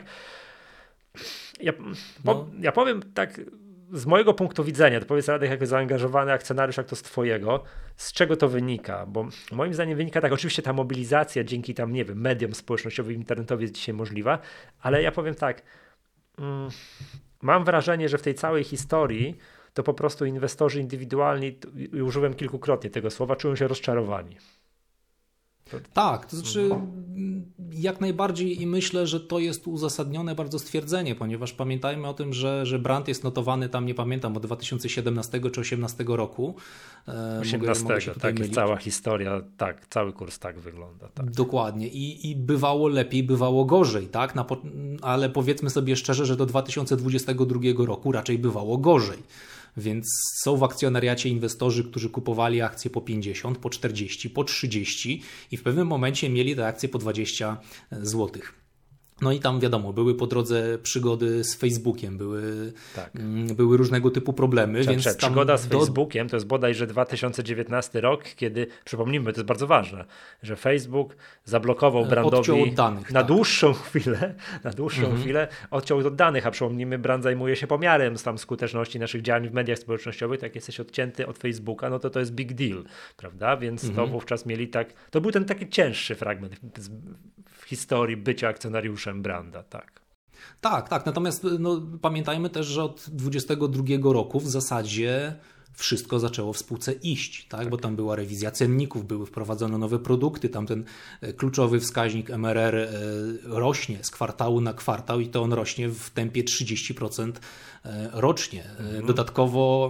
[SPEAKER 1] Ja powiem tak z mojego punktu widzenia, to powiedz Radek, jako zaangażowany akcjonariusz, jak to z twojego, z czego to wynika? Bo moim zdaniem wynika tak, oczywiście ta mobilizacja dzięki tam, nie wiem, mediom społecznościowym, internetowi jest dzisiaj możliwa, ale ja powiem tak, mam wrażenie, że w tej całej historii to po prostu inwestorzy indywidualni, użyłem kilkukrotnie tego słowa, czują się rozczarowani.
[SPEAKER 2] Tak, to znaczy jak najbardziej i myślę, że to jest uzasadnione bardzo stwierdzenie, ponieważ pamiętajmy o tym, że Brand jest notowany tam, nie pamiętam, od 2017 czy 2018 roku.
[SPEAKER 1] 18, tak, cała historia, tak, cały kurs tak wygląda. Tak.
[SPEAKER 2] Dokładnie i bywało lepiej, bywało gorzej, tak? Ale powiedzmy sobie szczerze, że do 2022 roku raczej bywało gorzej. Więc są w akcjonariacie inwestorzy, którzy kupowali akcje po 50, po 40, po 30 i w pewnym momencie mieli te akcje po 20 zł. No i tam wiadomo, były po drodze przygody z Facebookiem, były różnego typu problemy. Więc tam
[SPEAKER 1] przygoda z Facebookiem to jest bodajże 2019 rok, kiedy, przypomnijmy, to jest bardzo ważne, że Facebook zablokował brandowi
[SPEAKER 2] od danych,
[SPEAKER 1] na dłuższą chwilę, odciął od danych, a przypomnijmy, brand zajmuje się pomiarem tam skuteczności naszych działań w mediach społecznościowych, tak jak jesteś odcięty od Facebooka, no to jest big deal, prawda? Więc to wówczas mieli to był ten taki cięższy fragment w historii bycia akcjonariuszem branda, tak.
[SPEAKER 2] Tak. Natomiast pamiętajmy też, że od 2022 roku w zasadzie wszystko zaczęło w spółce iść, tak? Bo tam była rewizja cenników, były wprowadzone nowe produkty, tam ten kluczowy wskaźnik MRR rośnie z kwartału na kwartał i to on rośnie w tempie 30% rocznie. Dodatkowo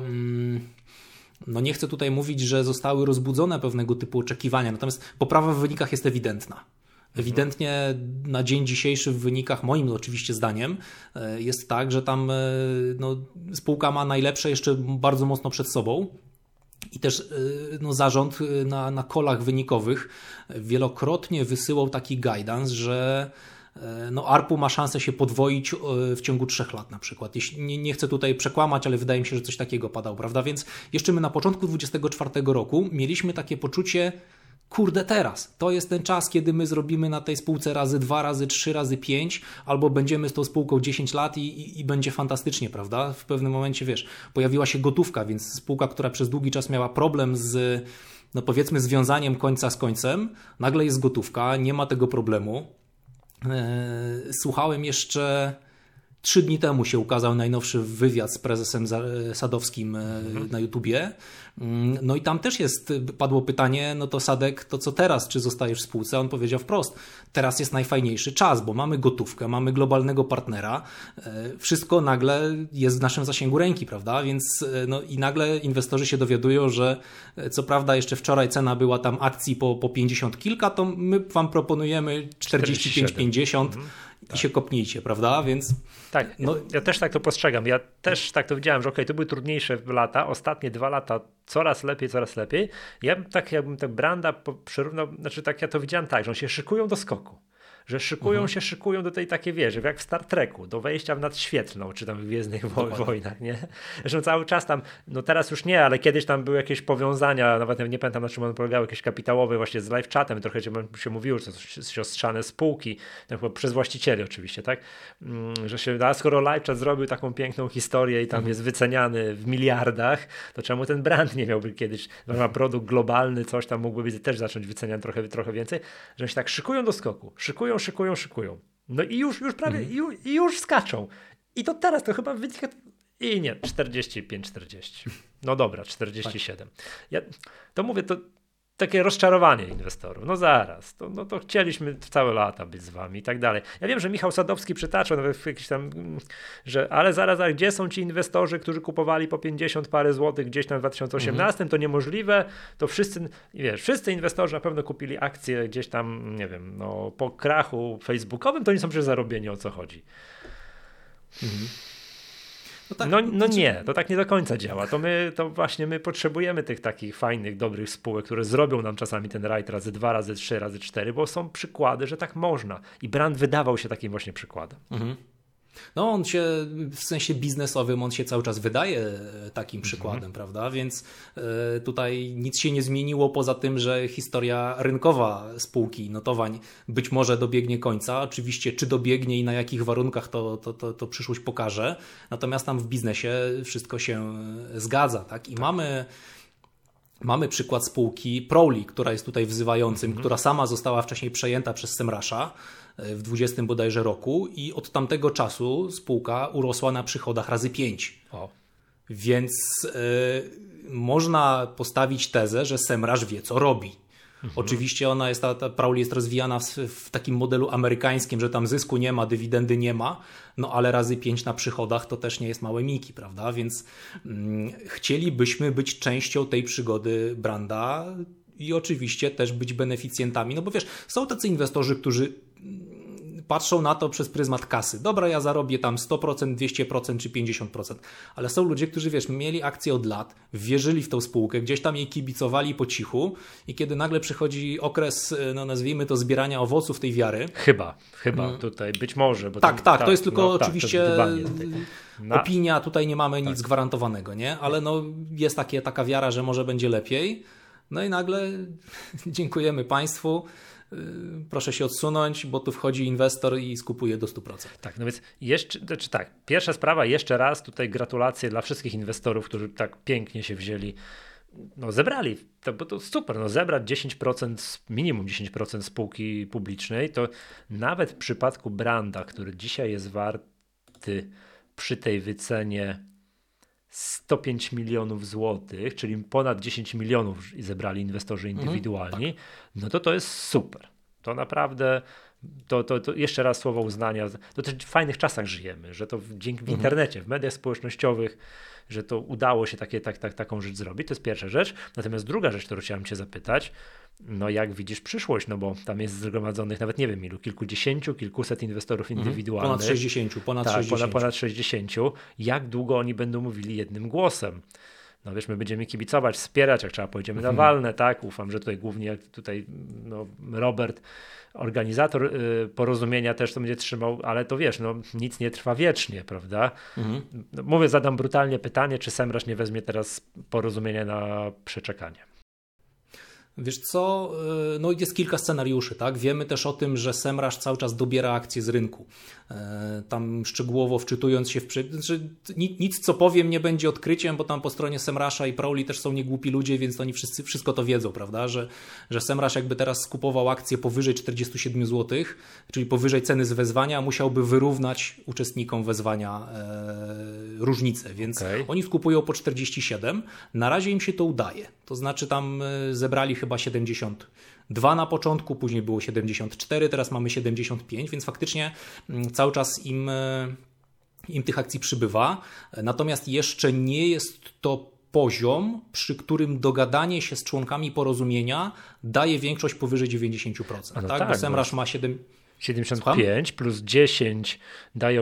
[SPEAKER 2] nie chcę tutaj mówić, że zostały rozbudzone pewnego typu oczekiwania, natomiast poprawa w wynikach jest ewidentna. Ewidentnie na dzień dzisiejszy w wynikach, moim oczywiście zdaniem, jest tak, że tam spółka ma najlepsze jeszcze bardzo mocno przed sobą i też zarząd na kolach wynikowych wielokrotnie wysyłał taki guidance, że ARPU ma szansę się podwoić w ciągu 3 lat na przykład. Nie chcę tutaj przekłamać, ale wydaje mi się, że coś takiego padało, prawda? Więc jeszcze my na początku 2024 roku mieliśmy takie poczucie, kurde, teraz to jest ten czas, kiedy my zrobimy na tej spółce razy 2, razy 3, razy 5, albo będziemy z tą spółką 10 lat i będzie fantastycznie, prawda? W pewnym momencie, pojawiła się gotówka, więc spółka, która przez długi czas miała problem z, powiedzmy, związaniem końca z końcem, nagle jest gotówka, nie ma tego problemu. Słuchałem jeszcze 3 dni temu się ukazał najnowszy wywiad z prezesem Sadowskim na YouTubie. No i tam też padło pytanie, to Sadek, to co teraz, czy zostajesz w spółce? On powiedział wprost, teraz jest najfajniejszy czas, bo mamy gotówkę, mamy globalnego partnera, wszystko nagle jest w naszym zasięgu ręki, prawda? Więc i nagle inwestorzy się dowiadują, że co prawda jeszcze wczoraj cena była tam akcji po 50 kilka, to my wam proponujemy 45-50 i się kopnijcie, prawda? Więc
[SPEAKER 1] tak, ja też tak to postrzegam. Ja też tak to widziałem, że to były trudniejsze lata, ostatnie 2 lata coraz lepiej. Jakbym branda przyrównał, ja to widziałem tak, że oni się szykują do skoku. Że szykują do tej takiej wieży, jak w Star Treku, do wejścia w nadświetlną, czy tam w Gwiezdnych Wojnach, nie? Zresztą cały czas tam, teraz już nie, ale kiedyś tam były jakieś powiązania, nawet nie pamiętam, na czym one polegały, jakieś kapitałowe właśnie z live chatem, trochę się mówiło, że to są siostrzane spółki, przez właścicieli oczywiście, tak? Że skoro live chat zrobił taką piękną historię i tam jest wyceniany w miliardach, to czemu ten brand nie miałby kiedyś, ma produkt globalny, coś tam mógłby być też zacząć wyceniać trochę więcej, że się tak szykują do skoku, szykują. No i już prawie, i już skaczą. I to teraz to chyba wynika. I nie, 45-40. No dobra, 47. Ja to mówię, to takie rozczarowanie inwestorów. Zaraz, to chcieliśmy całe lata być z wami i tak dalej. Ja wiem, że Michał Sadowski przytaczał nawet jakiś tam, że ale zaraz, a gdzie są ci inwestorzy, którzy kupowali po 50 parę złotych gdzieś tam w 2018, to niemożliwe, to wszyscy inwestorzy na pewno kupili akcje gdzieś tam, nie wiem, po krachu facebookowym, to oni są przecież zarobieni, o co chodzi. Nie, to tak nie do końca działa. To właśnie my potrzebujemy tych takich fajnych, dobrych spółek, które zrobią nam czasami ten rajd razy 2, razy 3, razy 4, bo są przykłady, że tak można. I brand wydawał się takim właśnie przykładem.
[SPEAKER 2] On się w sensie biznesowym, on się cały czas wydaje takim przykładem, prawda? Więc tutaj nic się nie zmieniło poza tym, że historia rynkowa spółki, notowań być może dobiegnie końca. Oczywiście czy dobiegnie i na jakich warunkach to przyszłość pokaże. Natomiast tam w biznesie wszystko się zgadza, tak? I mamy przykład spółki Prowly, która jest tutaj wzywającym, która sama została wcześniej przejęta przez Semrasza w 20 bodajże roku i od tamtego czasu spółka urosła na przychodach razy 5. Więc można postawić tezę, że Semrush wie, co robi. Oczywiście ona jest, ta Prowly jest rozwijana w takim modelu amerykańskim, że tam zysku nie ma, dywidendy nie ma, ale razy 5 na przychodach to też nie jest małe miki, prawda? Więc chcielibyśmy być częścią tej przygody branda i oczywiście też być beneficjentami, bo są tacy inwestorzy, którzy patrzą na to przez pryzmat kasy. Dobra, ja zarobię tam 100%, 200% czy 50%. Ale są ludzie, którzy mieli akcje od lat, wierzyli w tą spółkę, gdzieś tam jej kibicowali po cichu i kiedy nagle przychodzi okres, no nazwijmy to, zbierania owoców tej wiary.
[SPEAKER 1] Chyba tutaj, być może. Bo
[SPEAKER 2] tak, to jest tylko oczywiście
[SPEAKER 1] to
[SPEAKER 2] opinia, tutaj nie mamy nic gwarantowanego, nie? Ale no jest taka wiara, że może będzie lepiej. No i nagle dziękujemy Państwu, proszę się odsunąć, bo tu wchodzi inwestor i skupuje do 100%.
[SPEAKER 1] Tak, no więc pierwsza sprawa, jeszcze raz tutaj gratulacje dla wszystkich inwestorów, którzy tak pięknie się wzięli, zebrali, bo to super, zebrać 10%, minimum 10% spółki publicznej, to nawet w przypadku Branda, który dzisiaj jest warty przy tej wycenie 105 milionów złotych, czyli ponad 10 milionów zebrali inwestorzy indywidualni, tak. To jest super. To naprawdę, to jeszcze raz słowo uznania, to też w fajnych czasach żyjemy, że to w internecie, w mediach społecznościowych, że to udało się taką rzecz zrobić. To jest pierwsza rzecz. Natomiast druga rzecz, którą chciałem cię zapytać, jak widzisz przyszłość, bo tam jest zgromadzonych nawet nie wiem ilu, kilkuset inwestorów indywidualnych. Ponad 60. Jak długo oni będą mówili jednym głosem? My będziemy kibicować, wspierać, jak trzeba pojedziemy na walne, tak? Ufam, że tutaj głównie Robert, organizator porozumienia też to będzie trzymał, ale to nic nie trwa wiecznie, prawda? Zadam brutalnie pytanie, czy Semrush nie weźmie teraz porozumienia na przeczekanie?
[SPEAKER 2] Wiesz co, jest kilka scenariuszy, tak? Wiemy też o tym, że Semrush cały czas dobiera akcje z rynku. Tam szczegółowo wczytując się nic co powiem nie będzie odkryciem, bo tam po stronie Semrusha i Prowly też są niegłupi ludzie, więc oni wszyscy wszystko to wiedzą, prawda? Że Semrush jakby teraz skupował akcje powyżej 47 zł, czyli powyżej ceny z wezwania, musiałby wyrównać uczestnikom wezwania różnicę, więc oni skupują po 47. Na razie im się to udaje. To znaczy tam zebrali chyba 72 na początku, później było 74, teraz mamy 75, więc faktycznie cały czas im tych akcji przybywa. Natomiast jeszcze nie jest to poziom, przy którym dogadanie się z członkami porozumienia daje większość powyżej 90%. Tak? Bo Semrush ma
[SPEAKER 1] 75 plus 10 daje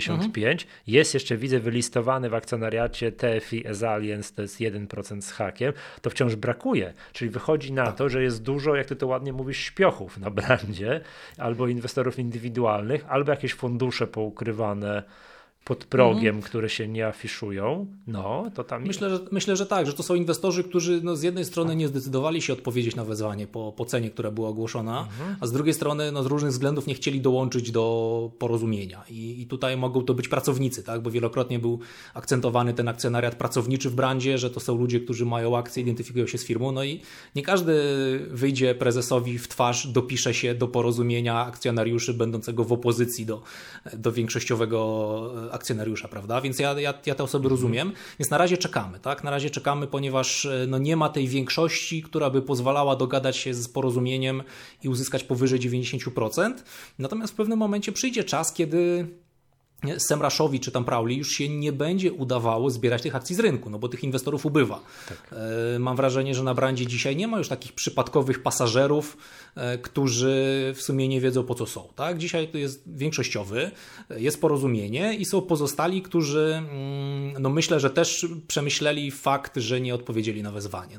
[SPEAKER 1] 85. Jest jeszcze, widzę, wylistowany w akcjonariacie TFI Alliance, to jest 1% z hakiem. To wciąż brakuje. Czyli wychodzi na to, że jest dużo, jak ty to ładnie mówisz, śpiochów na brandzie, albo inwestorów indywidualnych, albo jakieś fundusze poukrywane pod progiem, które się nie afiszują, to tam...
[SPEAKER 2] Myślę, że tak, że to są inwestorzy, którzy z jednej strony nie zdecydowali się odpowiedzieć na wezwanie po cenie, która była ogłoszona, a z drugiej strony z różnych względów nie chcieli dołączyć do porozumienia. I tutaj mogą to być pracownicy, tak? Bo wielokrotnie był akcentowany ten akcjonariat pracowniczy w brandzie, że to są ludzie, którzy mają akcje, identyfikują się z firmą, i nie każdy wyjdzie prezesowi w twarz, dopisze się do porozumienia akcjonariuszy będącego w opozycji do większościowego akcjonariusza, prawda? Więc ja te osoby rozumiem. Więc na razie czekamy, tak? Na razie czekamy, ponieważ nie ma tej większości, która by pozwalała dogadać się z porozumieniem i uzyskać powyżej 90%. Natomiast w pewnym momencie przyjdzie czas, kiedy Semrushowi czy tam Prowly już się nie będzie udawało zbierać tych akcji z rynku, bo tych inwestorów ubywa. Tak. Mam wrażenie, że na brandzie dzisiaj nie ma już takich przypadkowych pasażerów, którzy w sumie nie wiedzą, po co są. Tak? Dzisiaj to jest większościowy, jest porozumienie i są pozostali, którzy myślę, że też przemyśleli fakt, że nie odpowiedzieli na wezwanie.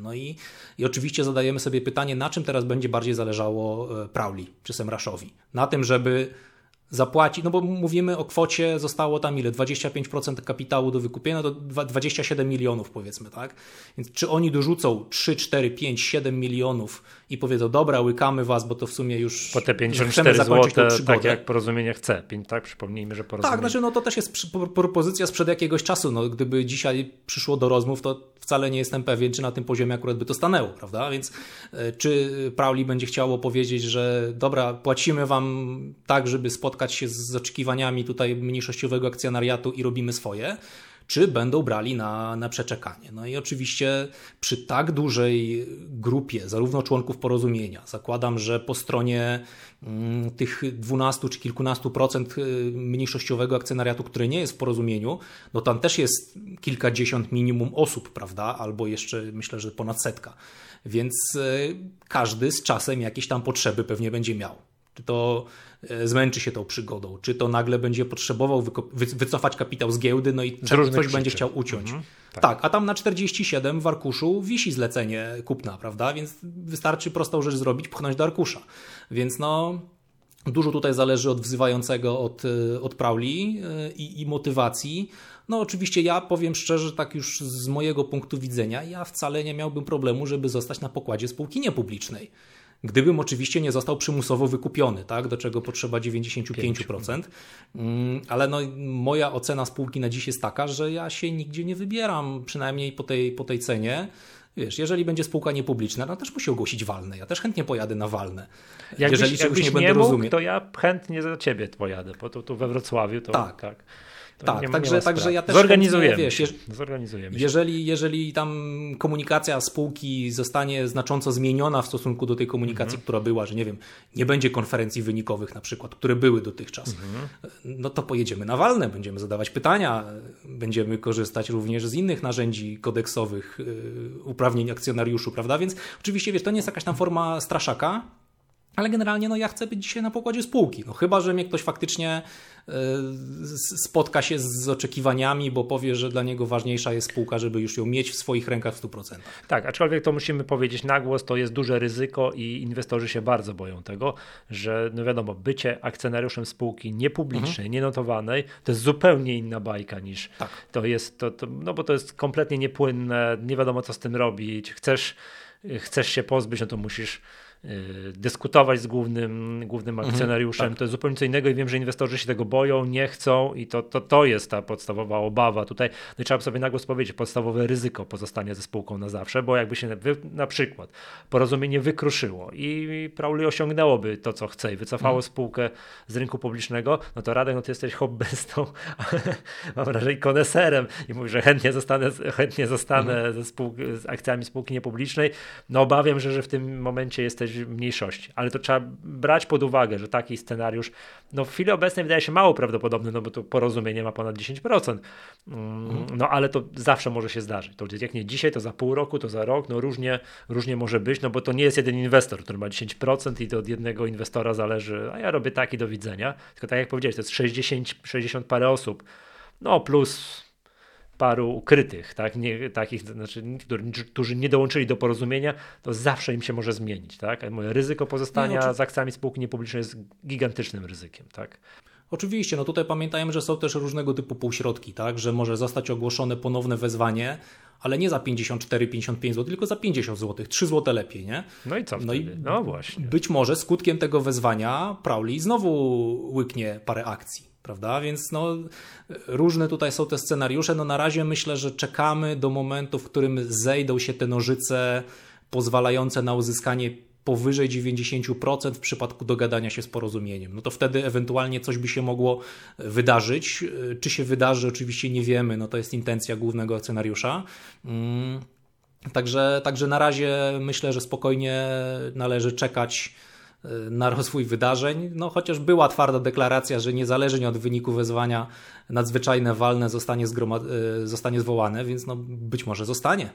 [SPEAKER 2] I oczywiście zadajemy sobie pytanie, na czym teraz będzie bardziej zależało Prowly czy Semrushowi? Na tym, żeby zapłaci, bo mówimy o kwocie, zostało tam 25% kapitału do wykupienia, to 27 milionów powiedzmy, tak? Więc czy oni dorzucą 3, 4, 5, 7 milionów i powiedzą, dobra, łykamy was, bo to w sumie już
[SPEAKER 1] po te 54 zł, tak jak porozumienie chce, tak? Przypomnijmy, że porozumienie...
[SPEAKER 2] Tak, to też jest propozycja sprzed jakiegoś czasu, gdyby dzisiaj przyszło do rozmów, to wcale nie jestem pewien, czy na tym poziomie akurat by to stanęło, prawda? Więc czy Prowly będzie chciało powiedzieć, że dobra, płacimy wam tak, żeby spotkać się z oczekiwaniami tutaj mniejszościowego akcjonariatu i robimy swoje, czy będą brali na przeczekanie. I oczywiście przy tak dużej grupie, zarówno członków porozumienia, zakładam, że po stronie tych 12 czy kilkunastu procent mniejszościowego akcjonariatu, który nie jest w porozumieniu, tam też jest kilkadziesiąt minimum osób, prawda? Albo jeszcze myślę, że ponad 100. Więc każdy z czasem jakieś tam potrzeby pewnie będzie miał. czy to zmęczy się tą przygodą, czy to nagle będzie potrzebował wycofać kapitał z giełdy, no i coś będzie chciał uciąć. Tak, a tam na 47 w arkuszu wisi zlecenie kupna, prawda? Więc wystarczy prostą rzecz zrobić, pchnąć do arkusza. Więc no dużo tutaj zależy od wzywającego, od Prawli i motywacji. No oczywiście ja powiem szczerze, tak już z mojego punktu widzenia, ja wcale nie miałbym problemu, żeby zostać na pokładzie spółki niepublicznej. Gdybym oczywiście nie został przymusowo wykupiony, tak, do czego potrzeba 95%. Ale no, moja ocena spółki na dziś jest taka, że ja się nigdzie nie wybieram, przynajmniej po tej cenie. Wiesz, jeżeli będzie spółka niepubliczna, no też musi ogłosić walne. Ja też chętnie pojadę na walne.
[SPEAKER 1] Jeżeli czegoś nie będę rozumieć, to ja chętnie za ciebie pojadę, bo tu we Wrocławiu to tak.
[SPEAKER 2] Tak, także ja też
[SPEAKER 1] zorganizujemy się.
[SPEAKER 2] Jeżeli tam komunikacja spółki zostanie znacząco zmieniona w stosunku do tej komunikacji, która była, że nie wiem, nie będzie konferencji wynikowych na przykład, które były dotychczas, no to pojedziemy na walne, będziemy zadawać pytania, będziemy korzystać również z innych narzędzi kodeksowych, uprawnień akcjonariuszu, prawda? Więc oczywiście, wiesz, to nie jest jakaś tam forma straszaka, ale generalnie no ja chcę być dzisiaj na pokładzie spółki. No chyba, że mnie ktoś faktycznie spotka się z oczekiwaniami, bo powie, że dla niego ważniejsza jest spółka, żeby już ją mieć w swoich rękach w 100%.
[SPEAKER 1] Tak, aczkolwiek to musimy powiedzieć na głos, to jest duże ryzyko i inwestorzy się bardzo boją tego, że no wiadomo, bycie akcjonariuszem spółki niepublicznej, nienotowanej, to jest zupełnie inna bajka niż to jest, no bo to jest kompletnie niepłynne, nie wiadomo co z tym robić, chcesz się pozbyć, no to musisz dyskutować z głównym akcjonariuszem, to jest zupełnie co innego i wiem, że inwestorzy się tego boją, nie chcą i to jest ta podstawowa obawa tutaj. No i trzeba sobie na głos powiedzieć, podstawowe ryzyko pozostania ze spółką na zawsze, bo jakby się na przykład porozumienie wykruszyło i Prawli osiągnęłoby to, co chce i wycofało spółkę z rynku publicznego, no to Radek, no ty jesteś hobbystą, mam wrażenie koneserem i mówisz, że chętnie zostanę z akcjami spółki niepublicznej. No obawiam, że w tym momencie jesteś w mniejszości, ale to trzeba brać pod uwagę, że taki scenariusz no w chwili obecnej wydaje się mało prawdopodobny, no bo to porozumienie ma ponad 10%, no ale to zawsze może się zdarzyć, to jak nie dzisiaj, to za pół roku, to za rok, no różnie może być, no bo to nie jest jeden inwestor, który ma 10% i to od jednego inwestora zależy, a ja robię tak i do widzenia, tylko tak jak powiedziałeś, to jest 60 parę osób, no plus paru ukrytych, tak? Takich, znaczy, którzy nie dołączyli do porozumienia, to zawsze im się może zmienić. Tak? Moje ryzyko pozostania z akcjami spółki niepublicznej jest gigantycznym ryzykiem. Tak?
[SPEAKER 2] Oczywiście, no tutaj pamiętajmy, że są też różnego typu półśrodki, tak? Że może zostać ogłoszone ponowne wezwanie, ale nie za 54-55 zł, tylko za 50 zł, 3 zł lepiej, nie?
[SPEAKER 1] No i co wtedy? No właśnie.
[SPEAKER 2] Być może skutkiem tego wezwania Prawli znowu łyknie parę akcji. Prawda? Więc no, różne tutaj są te scenariusze. No na razie myślę, że czekamy do momentu, w którym zejdą się te nożyce pozwalające na uzyskanie powyżej 90% w przypadku dogadania się z porozumieniem. No to wtedy ewentualnie coś by się mogło wydarzyć. Czy się wydarzy, oczywiście nie wiemy. No to jest intencja głównego akcjonariusza. Także na razie myślę, że spokojnie należy czekać na rozwój wydarzeń, no chociaż była twarda deklaracja, że niezależnie od wyniku wezwania nadzwyczajne walne zostanie zwołane, więc no być może zostanie.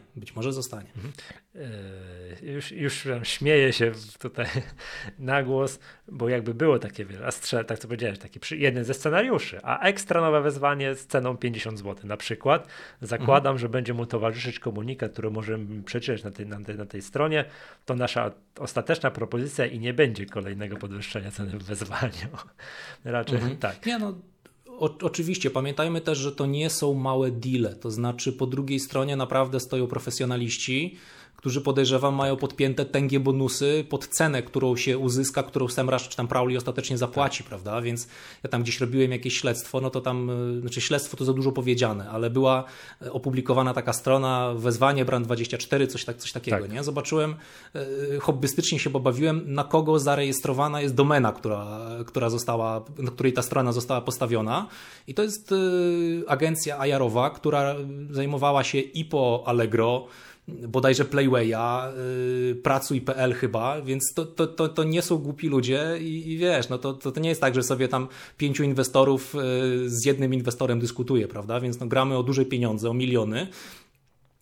[SPEAKER 1] Już śmieję się tutaj na głos, bo jakby było takie, tak co powiedziałeś, jeden ze scenariuszy, a ekstra nowe wezwanie z ceną 50 zł na przykład, zakładam, że będzie mu towarzyszyć komunikat, który możemy przeczytać na tej stronie, to nasza ostateczna propozycja i nie będzie kolejnego podwyższenia ceny w wezwaniu. Raczej tak.
[SPEAKER 2] Nie, no, oczywiście, pamiętajmy też, że to nie są małe deale, to znaczy po drugiej stronie naprawdę stoją profesjonaliści, którzy podejrzewam mają podpięte tęgie bonusy pod cenę, którą się uzyska, którą Semrush czy tam Prawli ostatecznie zapłaci, prawda? Więc ja tam gdzieś robiłem jakieś śledztwo, no to tam, znaczy śledztwo to za dużo powiedziane, ale była opublikowana taka strona wezwanie Brand24, coś takiego, nie? Zobaczyłem, hobbystycznie się pobawiłem, na kogo zarejestrowana jest domena, na której ta strona została postawiona i to jest agencja IR-owa, która zajmowała się i po Allegro, bodajże Playwaya, Pracuj.pl chyba, więc to nie są głupi ludzie i wiesz, no to nie jest tak, że sobie tam 5 inwestorów z jednym inwestorem dyskutuje, prawda, więc no gramy o duże pieniądze, o miliony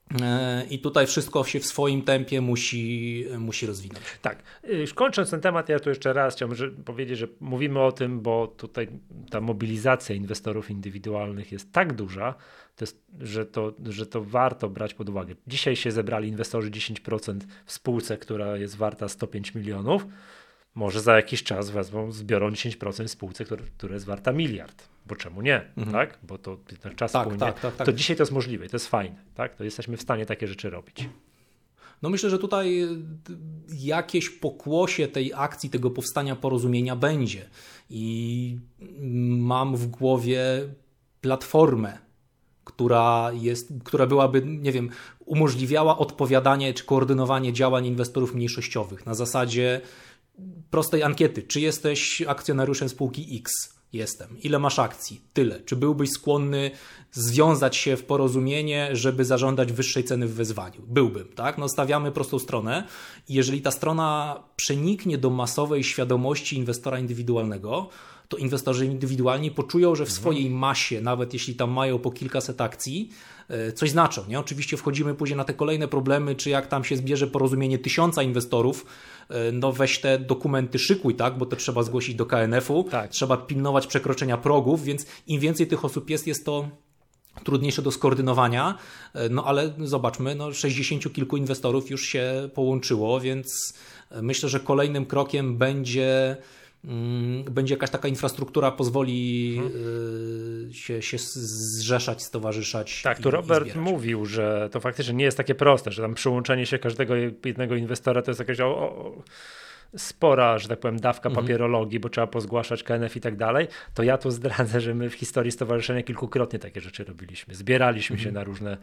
[SPEAKER 2] I tutaj wszystko się w swoim tempie musi rozwinąć.
[SPEAKER 1] Tak. Już kończąc ten temat, ja tu jeszcze raz chciałbym powiedzieć, że mówimy o tym, bo tutaj ta mobilizacja inwestorów indywidualnych jest tak duża, że to warto brać pod uwagę. Dzisiaj się zebrali inwestorzy 10% w spółce, która jest warta 105 milionów. Może za jakiś czas zbiorą 10% w spółce, która jest warta miliard. Bo czemu nie? Tak? Bo to ten czas płynie.
[SPEAKER 2] Tak.
[SPEAKER 1] To dzisiaj to jest możliwe i to jest fajne. Tak? To jesteśmy w stanie takie rzeczy robić.
[SPEAKER 2] No myślę, że tutaj jakieś pokłosie tej akcji, tego powstania porozumienia będzie. I mam w głowie platformę, która byłaby, nie wiem, umożliwiała odpowiadanie czy koordynowanie działań inwestorów mniejszościowych na zasadzie prostej ankiety. Czy jesteś akcjonariuszem spółki X? Jestem. Ile masz akcji? Tyle. Czy byłbyś skłonny związać się w porozumienie, żeby zażądać wyższej ceny w wezwaniu? Byłbym, tak? No stawiamy prostą stronę i jeżeli ta strona przeniknie do masowej świadomości inwestora indywidualnego, to inwestorzy indywidualni poczują, że w swojej masie, nawet jeśli tam mają po kilkaset akcji, coś znaczą. Nie? Oczywiście wchodzimy później na te kolejne problemy, czy jak tam się zbierze porozumienie 1000 inwestorów, no weź te dokumenty szykuj, tak? Bo to trzeba zgłosić do KNF-u,
[SPEAKER 1] tak.
[SPEAKER 2] Trzeba pilnować przekroczenia progów, więc im więcej tych osób jest to trudniejsze do skoordynowania, no ale zobaczmy, 60 kilku inwestorów już się połączyło, więc myślę, że kolejnym krokiem będzie jakaś taka infrastruktura, pozwoli się zrzeszać, stowarzyszać.
[SPEAKER 1] Tak, tu Robert mówił, że to faktycznie nie jest takie proste, że tam przyłączenie się każdego jednego inwestora to jest jakaś spora, że tak powiem, dawka papierologii, bo trzeba pozgłaszać KNF i tak dalej. To ja tu zdradzę, że my w historii stowarzyszenia kilkukrotnie takie rzeczy robiliśmy. Zbieraliśmy się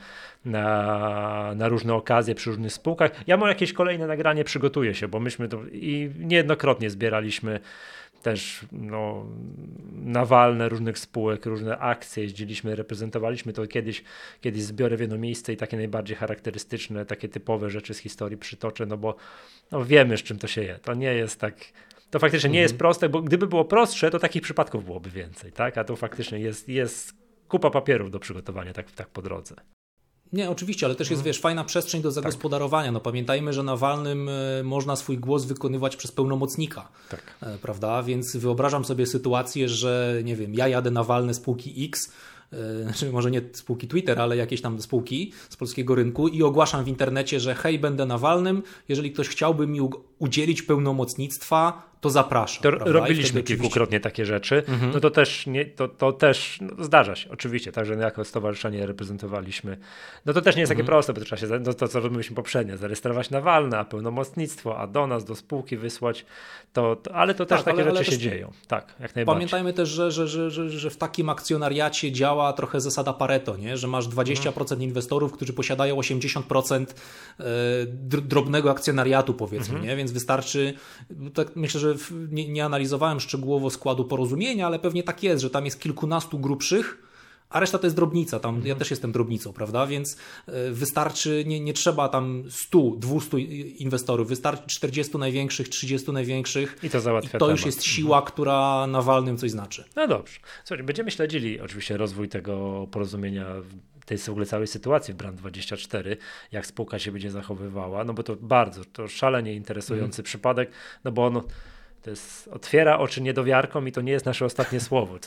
[SPEAKER 1] na różne okazje przy różnych spółkach. Ja mam jakieś kolejne nagranie, przygotuję się, bo myśmy to i niejednokrotnie zbieraliśmy też na walne różnych spółek, różne akcje, jeździliśmy, reprezentowaliśmy to kiedyś zbiorę w jedno miejsce i takie najbardziej charakterystyczne, takie typowe rzeczy z historii przytoczę, bo wiemy, z czym to się je. To nie jest tak, to faktycznie nie jest proste, bo gdyby było prostsze, to takich przypadków byłoby więcej, tak? A to faktycznie jest kupa papierów do przygotowania tak po drodze.
[SPEAKER 2] Nie, oczywiście, ale też jest, fajna przestrzeń do zagospodarowania. No pamiętajmy, że na walnym można swój głos wykonywać przez pełnomocnika, prawda? Więc wyobrażam sobie sytuację, że nie wiem, ja jadę na walne spółki X, znaczy może nie spółki Twitter, ale jakieś tam spółki z polskiego rynku i ogłaszam w internecie, że hej, będę na walnym, jeżeli ktoś chciałby mi udzielić pełnomocnictwa, to zapraszam.
[SPEAKER 1] To robiliśmy kilkukrotnie takie rzeczy, no to też zdarza się, oczywiście, także jako stowarzyszenie reprezentowaliśmy, no to też nie jest takie proste, bo to trzeba się, to co robiliśmy poprzednio, zarejestrować na walne, a pełnomocnictwo, a do nas, do spółki wysłać, ale to też takie rzeczy się dzieją, tak, jak najbardziej.
[SPEAKER 2] Pamiętajmy też, że w takim akcjonariacie działa trochę zasada Pareto, nie? Że masz 20% inwestorów, którzy posiadają 80% drobnego akcjonariatu, powiedzmy, nie? Więc wystarczy, tak myślę, że nie analizowałem szczegółowo składu porozumienia, ale pewnie tak jest, że tam jest kilkunastu grubszych, a reszta to jest drobnica. Tam ja też jestem drobnicą, prawda? Więc wystarczy, nie trzeba tam 100, 200 inwestorów, wystarczy 40 największych, 30 największych
[SPEAKER 1] i to załatwia
[SPEAKER 2] to już jest siła, która na walnym coś znaczy.
[SPEAKER 1] No dobrze. Słuchajcie, będziemy śledzili oczywiście rozwój tego porozumienia, tej w ogóle całej sytuacji w Brand24, jak spółka się będzie zachowywała, no bo to szalenie interesujący przypadek, no bo ono to jest, otwiera oczy niedowiarkom i to nie jest nasze ostatnie słowo,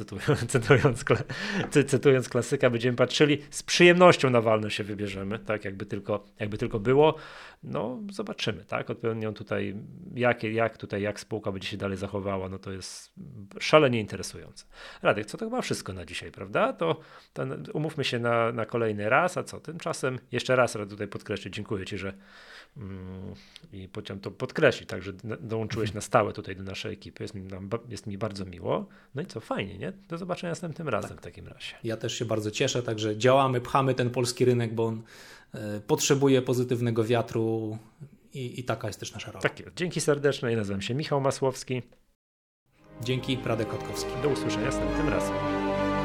[SPEAKER 1] cytując klasyka, będziemy patrzyli, z przyjemnością na walne się wybierzemy, tak, jakby tylko było, no zobaczymy, tak, odpowiednią tutaj, jak spółka będzie się dalej zachowała, no to jest szalenie interesujące. Radek, to chyba wszystko na dzisiaj, prawda? To umówmy się na kolejny raz, a co, tymczasem jeszcze raz tutaj podkreślić, dziękuję Ci, że i chciałem to podkreślić, także dołączyłeś na stałe tutaj do naszej ekipy, jest mi bardzo miło, no i co, fajnie, nie? Do zobaczenia następnym razem w takim razie. Ja też się bardzo cieszę, także działamy, pchamy ten polski rynek, bo on potrzebuje pozytywnego wiatru i taka jest też nasza rola. Tak jest. Dzięki serdeczne, nazywam się Michał Masłowski. Dzięki, Radek Kotkowski. Do usłyszenia następnym razem.